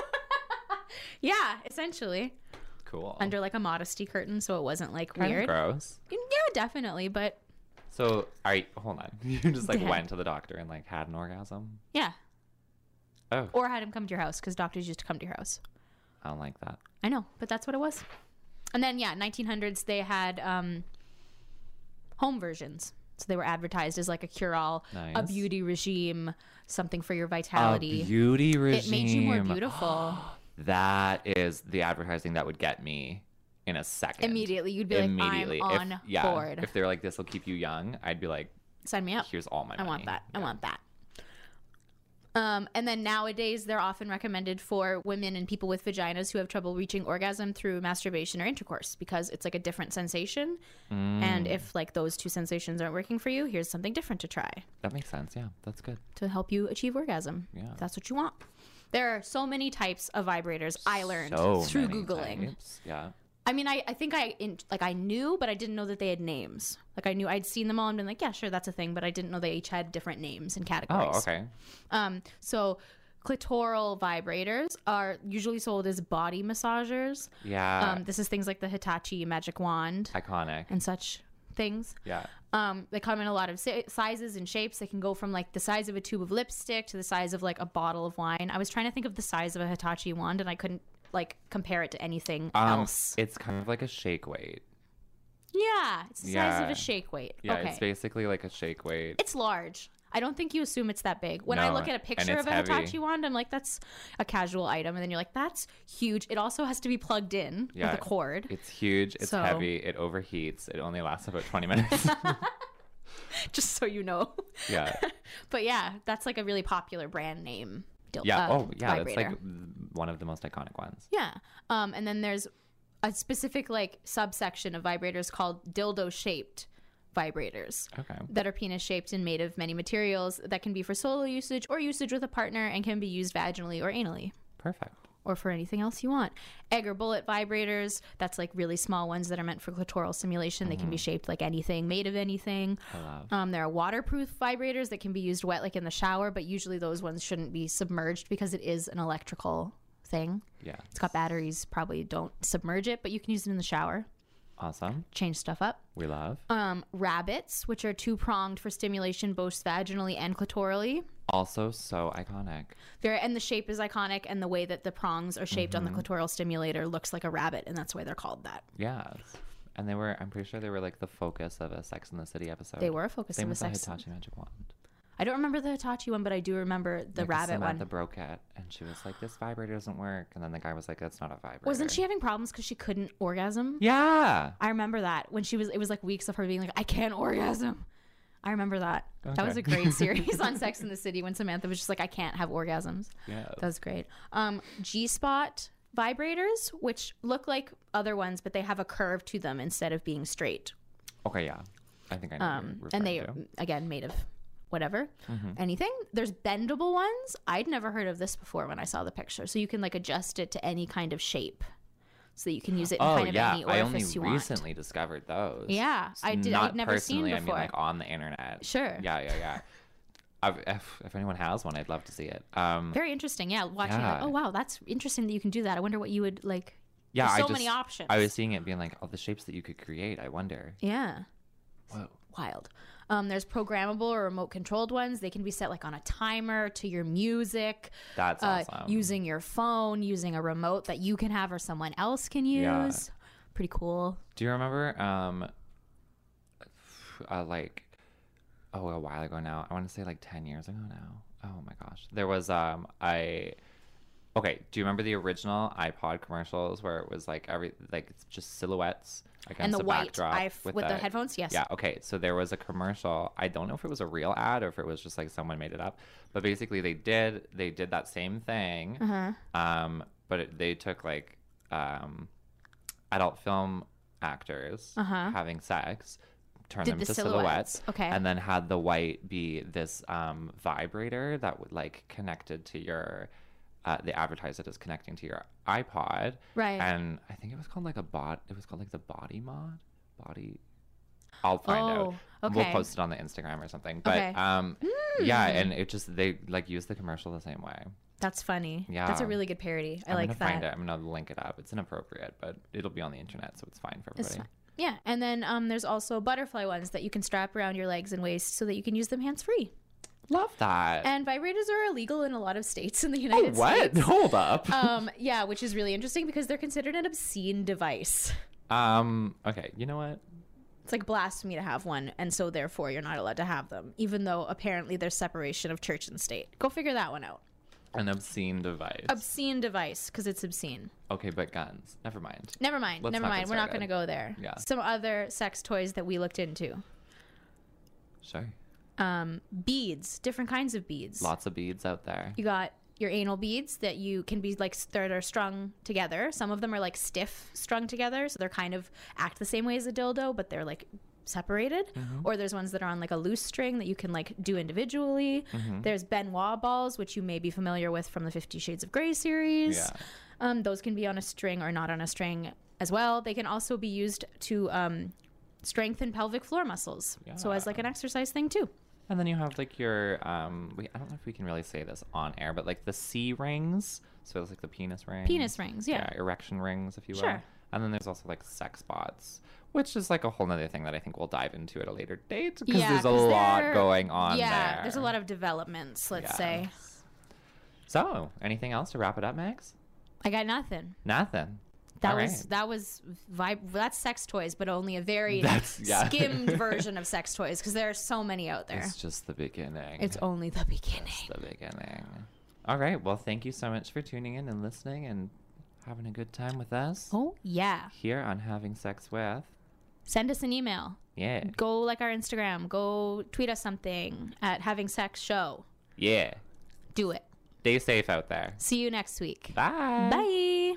yeah, essentially Cool. under like a modesty curtain, so it wasn't like Kinda weird. gross. Yeah, definitely, but So, I hold on. You just like Go ahead. went to the doctor and like had an orgasm. yeah, Oh, or had him come to your house because doctors used to come to your house. I don't like that. I know, but that's what it was. And then yeah, nineteen hundreds they had um, home versions. So they were advertised as like a cure-all, a Nice. beauty regime, something for your A vitality. beauty regime. It made you more beautiful. That is the advertising that would get me in a second. Immediately, you'd be like, Immediately. I'm on if, yeah, board. If they're like, this will keep you young, I'd be like, Sign me up. here's all my I money. want that. I Yeah. want that. Um, and then nowadays, they're often recommended for women and people with vaginas who have trouble reaching orgasm through masturbation or intercourse because it's like a different sensation. Mm. And if like those two sensations aren't working for you, here's something different to try That makes sense. Yeah, that's good. to help you achieve orgasm. Yeah. If that's what you want. There are so many types of vibrators I learned So through many Googling. types. Yeah. I mean, I, I think I in, like I knew, but I didn't know that they had names. Like I knew I'd seen them all and been like, yeah, sure, that's a thing, but I didn't know they each had different names and categories. Oh, okay. Um, so clitoral vibrators are usually sold as body massagers. Yeah. Um, this is things like the Hitachi magic wand Iconic. and such things. Yeah. Um, they come in a lot of si- sizes and shapes. They can go from like the size of a tube of lipstick to the size of like a bottle of wine. I was trying to think of the size of a Hitachi wand and I couldn't like compare it to anything Um, else. It's kind of like a shake weight. Yeah, it's the size of Yeah. a shake weight. Yeah, okay. it's basically like a shake weight. It's large. I don't think you assume it's that big. When I No, look at a and picture it's of a heavy. Hitachi wand, I'm like, that's a casual item. And then you're like, that's huge. It also has to be plugged in Yeah, with a cord. It's huge. It's So- heavy. It overheats. It only lasts about twenty minutes. Just so you know. yeah. But yeah, that's like a really popular brand name. dil- Yeah. uh, oh, yeah. vibrator. That's like one of the most iconic ones. Yeah. Um, and then there's a specific like subsection of vibrators called dildo shaped vibrators Okay. that are penis shaped and made of many materials that can be for solo usage or usage with a partner and can be used vaginally or anally Perfect. or for anything else you want. Egg or bullet vibrators, that's like really small ones that are meant for clitoral stimulation. They can be shaped like anything, made of anything. I love. Um, there are waterproof vibrators that can be used wet, like in the shower, but usually those ones shouldn't be submerged because it is an electrical thing. Yeah. It's got batteries, probably don't submerge it, but you can use it in the shower, Awesome. change stuff up. We love. Um, rabbits, which are two pronged for stimulation both vaginally and clitorally. Also so iconic. Very, and the shape is iconic, and the way that the prongs are shaped Mm-hmm. on the clitoral stimulator looks like a rabbit, and that's why they're called that. Yes. And they were, I'm pretty sure they were like the focus of a Sex and the City episode. They were a focus Same of a with the sex. Hitachi Magic Wand. I don't remember the Hitachi one, but I do remember the Like, rabbit Samantha one. broke it, and she was like, "This vibrator doesn't work." And then the guy was like, "That's not a vibrator." Wasn't she having problems because she couldn't orgasm? Yeah. I remember that when she was. It was like weeks of her being like, "I can't orgasm." I remember that. That was a Okay. great series on Sex and the City when Samantha was just like, "I can't have orgasms." Yeah. That was great. Um, G-spot vibrators, which look like other ones, but they have a curve to them instead of being straight. Okay. Yeah. I think I know. what Um, you're and they referring again made of whatever, Mm-hmm. anything. There's bendable ones. I'd never heard of this before when I saw the picture. So you can like adjust it to any kind of shape, so that you can use it in Oh kind of yeah, any I orifice only you recently want. discovered those. Yeah, I did. Not I'd never seen personally. before. I mean, like on the internet. Sure. Yeah, yeah, yeah. I've, if, if anyone has one, I'd love to see it. Um, Very interesting. Yeah, watching Yeah. it. Oh wow, that's interesting that you can do that. I wonder what you would like. yeah, There's I so just, many options. I was seeing it being like, oh, the shapes that you could create. I wonder. Yeah. Whoa. Wild. Um, there's programmable or remote controlled ones. They can be set like on a timer to your music. That's uh, awesome. Using your phone, using a remote that you can have or someone else can use. Yeah. Pretty cool. Do you remember, um, uh, like, oh, a while ago now? I want to say like ten years ago now. Oh my gosh, there was um, I. Okay, do you remember the original iPod commercials where it was like every like it's just silhouettes against And the a white backdrop I f- with the headphones? Yes. Yeah. Okay. So there was a commercial. I don't know if it was a real ad or if it was just like someone made it up, but basically they did they did that same thing. Uh-huh. Um, but it, they took like um, adult film actors Uh-huh. having sex, turned Did them the to silhouettes. silhouettes, Okay. and then had the white be this um, vibrator that would like connected to your. Uh, they advertised it as connecting to your iPod, Right. And I think it was called like a bot. It was called like the Body Mod, Body. I'll find out. Oh, We'll okay. post it on the Instagram or something. But Okay. Hmm. um, yeah, and it just they like use the commercial the same way. That's funny. Yeah. That's a really good parody. I I'm like gonna that. find it. I'm gonna link it up. It's inappropriate, but it'll be on the internet, so it's fine for It's everybody. fine. Yeah, and then um, there's also butterfly ones that you can strap around your legs and waist so that you can use them hands free. Love that. And vibrators are illegal in a lot of states in the oh, United what? States. Hold up. Um, yeah, which is really interesting because they're considered an obscene device. um. Okay. You know what? It's like blasphemy to have one, and so therefore you're not allowed to have them, even though apparently there's separation of church and state. Go figure that one out. An obscene device. Obscene device because it's obscene. okay, but guns. Never mind. Never mind. Let's never not mind. get We're not going to started. go there. Yeah. Some other sex toys that we looked into. Sure. Um, beads, different kinds of beads. Lots of beads out there. You got your anal beads that you can be like that are strung together. Some of them are like stiff strung together, so they're kind of act the same way as a dildo, but they're like separated. Mm-hmm. Or there's ones that are on like a loose string that you can like do individually. Mm-hmm. There's Benoit balls, which you may be familiar with from the Fifty Shades of Grey series. Yeah. Um, those can be on a string or not on a string as well. They can also be used to um, strengthen pelvic floor muscles. So as like an exercise thing too. And then you have like your um we, I don't know if we can really say this on air, but like the C rings. So it's like the penis ring. Penis rings, yeah. erection rings, if you will. Sure. And then there's also like sex bots, which is like a whole nother thing that I think we'll dive into at a later date because Yeah, there's a 'cause lot there- going on yeah, there. there's a lot of developments, let's say. Yes. So, anything else to wrap it up, Max? I got nothing. Nothing. That All was right. that was vib- that's sex toys, but only a very That's- yeah. skimmed version of sex toys because there are so many out there. It's just the beginning. It's only the beginning. Just the beginning. All right. Well, thank you so much for tuning in and listening and having a good time with us Oh yeah. here on Having Sex With. Send us an email. Yeah. Go like our Instagram. Go tweet us something at Having Sex Show. Yeah. Do it. Stay safe out there. See you next week. Bye. Bye.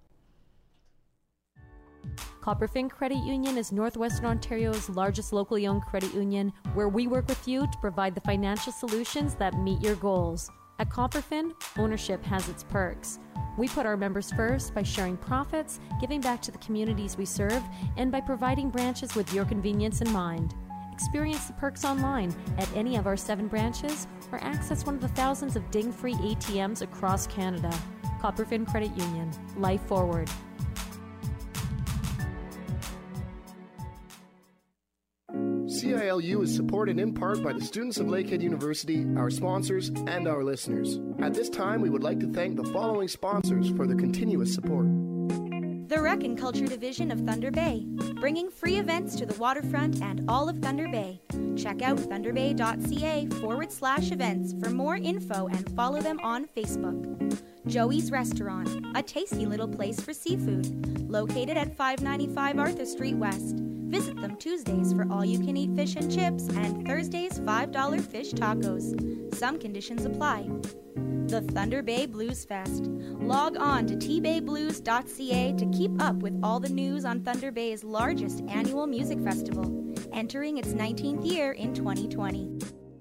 Copperfin Credit Union is Northwestern Ontario's largest locally owned credit union, where we work with you to provide the financial solutions that meet your goals. At Copperfin, ownership has its perks. We put our members first by sharing profits, giving back to the communities we serve, and by providing branches with your convenience in mind. Experience the perks online at any of our seven branches or access one of the thousands of ding-free A T Ms across Canada. Copperfin Credit Union. Life forward. C I L U is supported in part by the students of Lakehead University, our sponsors, and our listeners. At this time, we would like to thank the following sponsors for their continuous support. The Rec and Culture Division of Thunder Bay, bringing free events to the waterfront and all of Thunder Bay. Check out thunderbay.ca forward slash events for more info and follow them on Facebook. Joey's Restaurant, a tasty little place for seafood, located at five ninety-five Arthur Street West. Visit them Tuesdays for all-you-can-eat fish and chips and Thursdays five dollar fish tacos. Some conditions apply. The Thunder Bay Blues Fest. Log on to t bay blues dot c a to keep up with all the news on Thunder Bay's largest annual music festival, entering its nineteenth year in twenty twenty.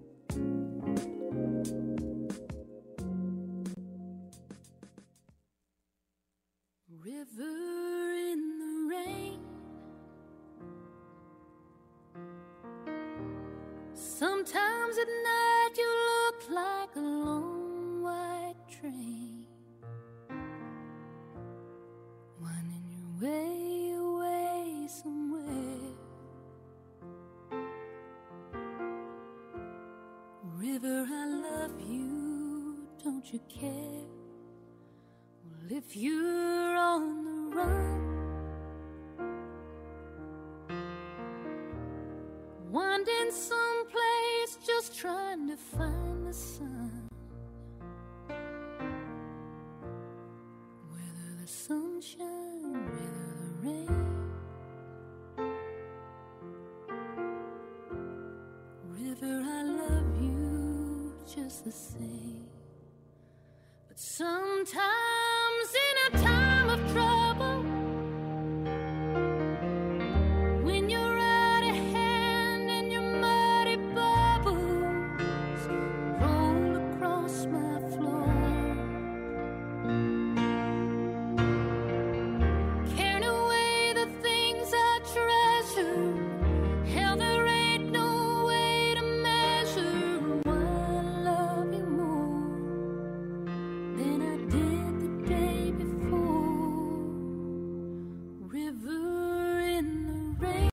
River in the rain. Sometimes at night you look like a long white train, winding your way away somewhere. River, I love you, don't you care? Well, if you're on the run, winding someplace just trying to find the sun, whether the sunshine, whether the rain. River, I love you just the same, but sometimes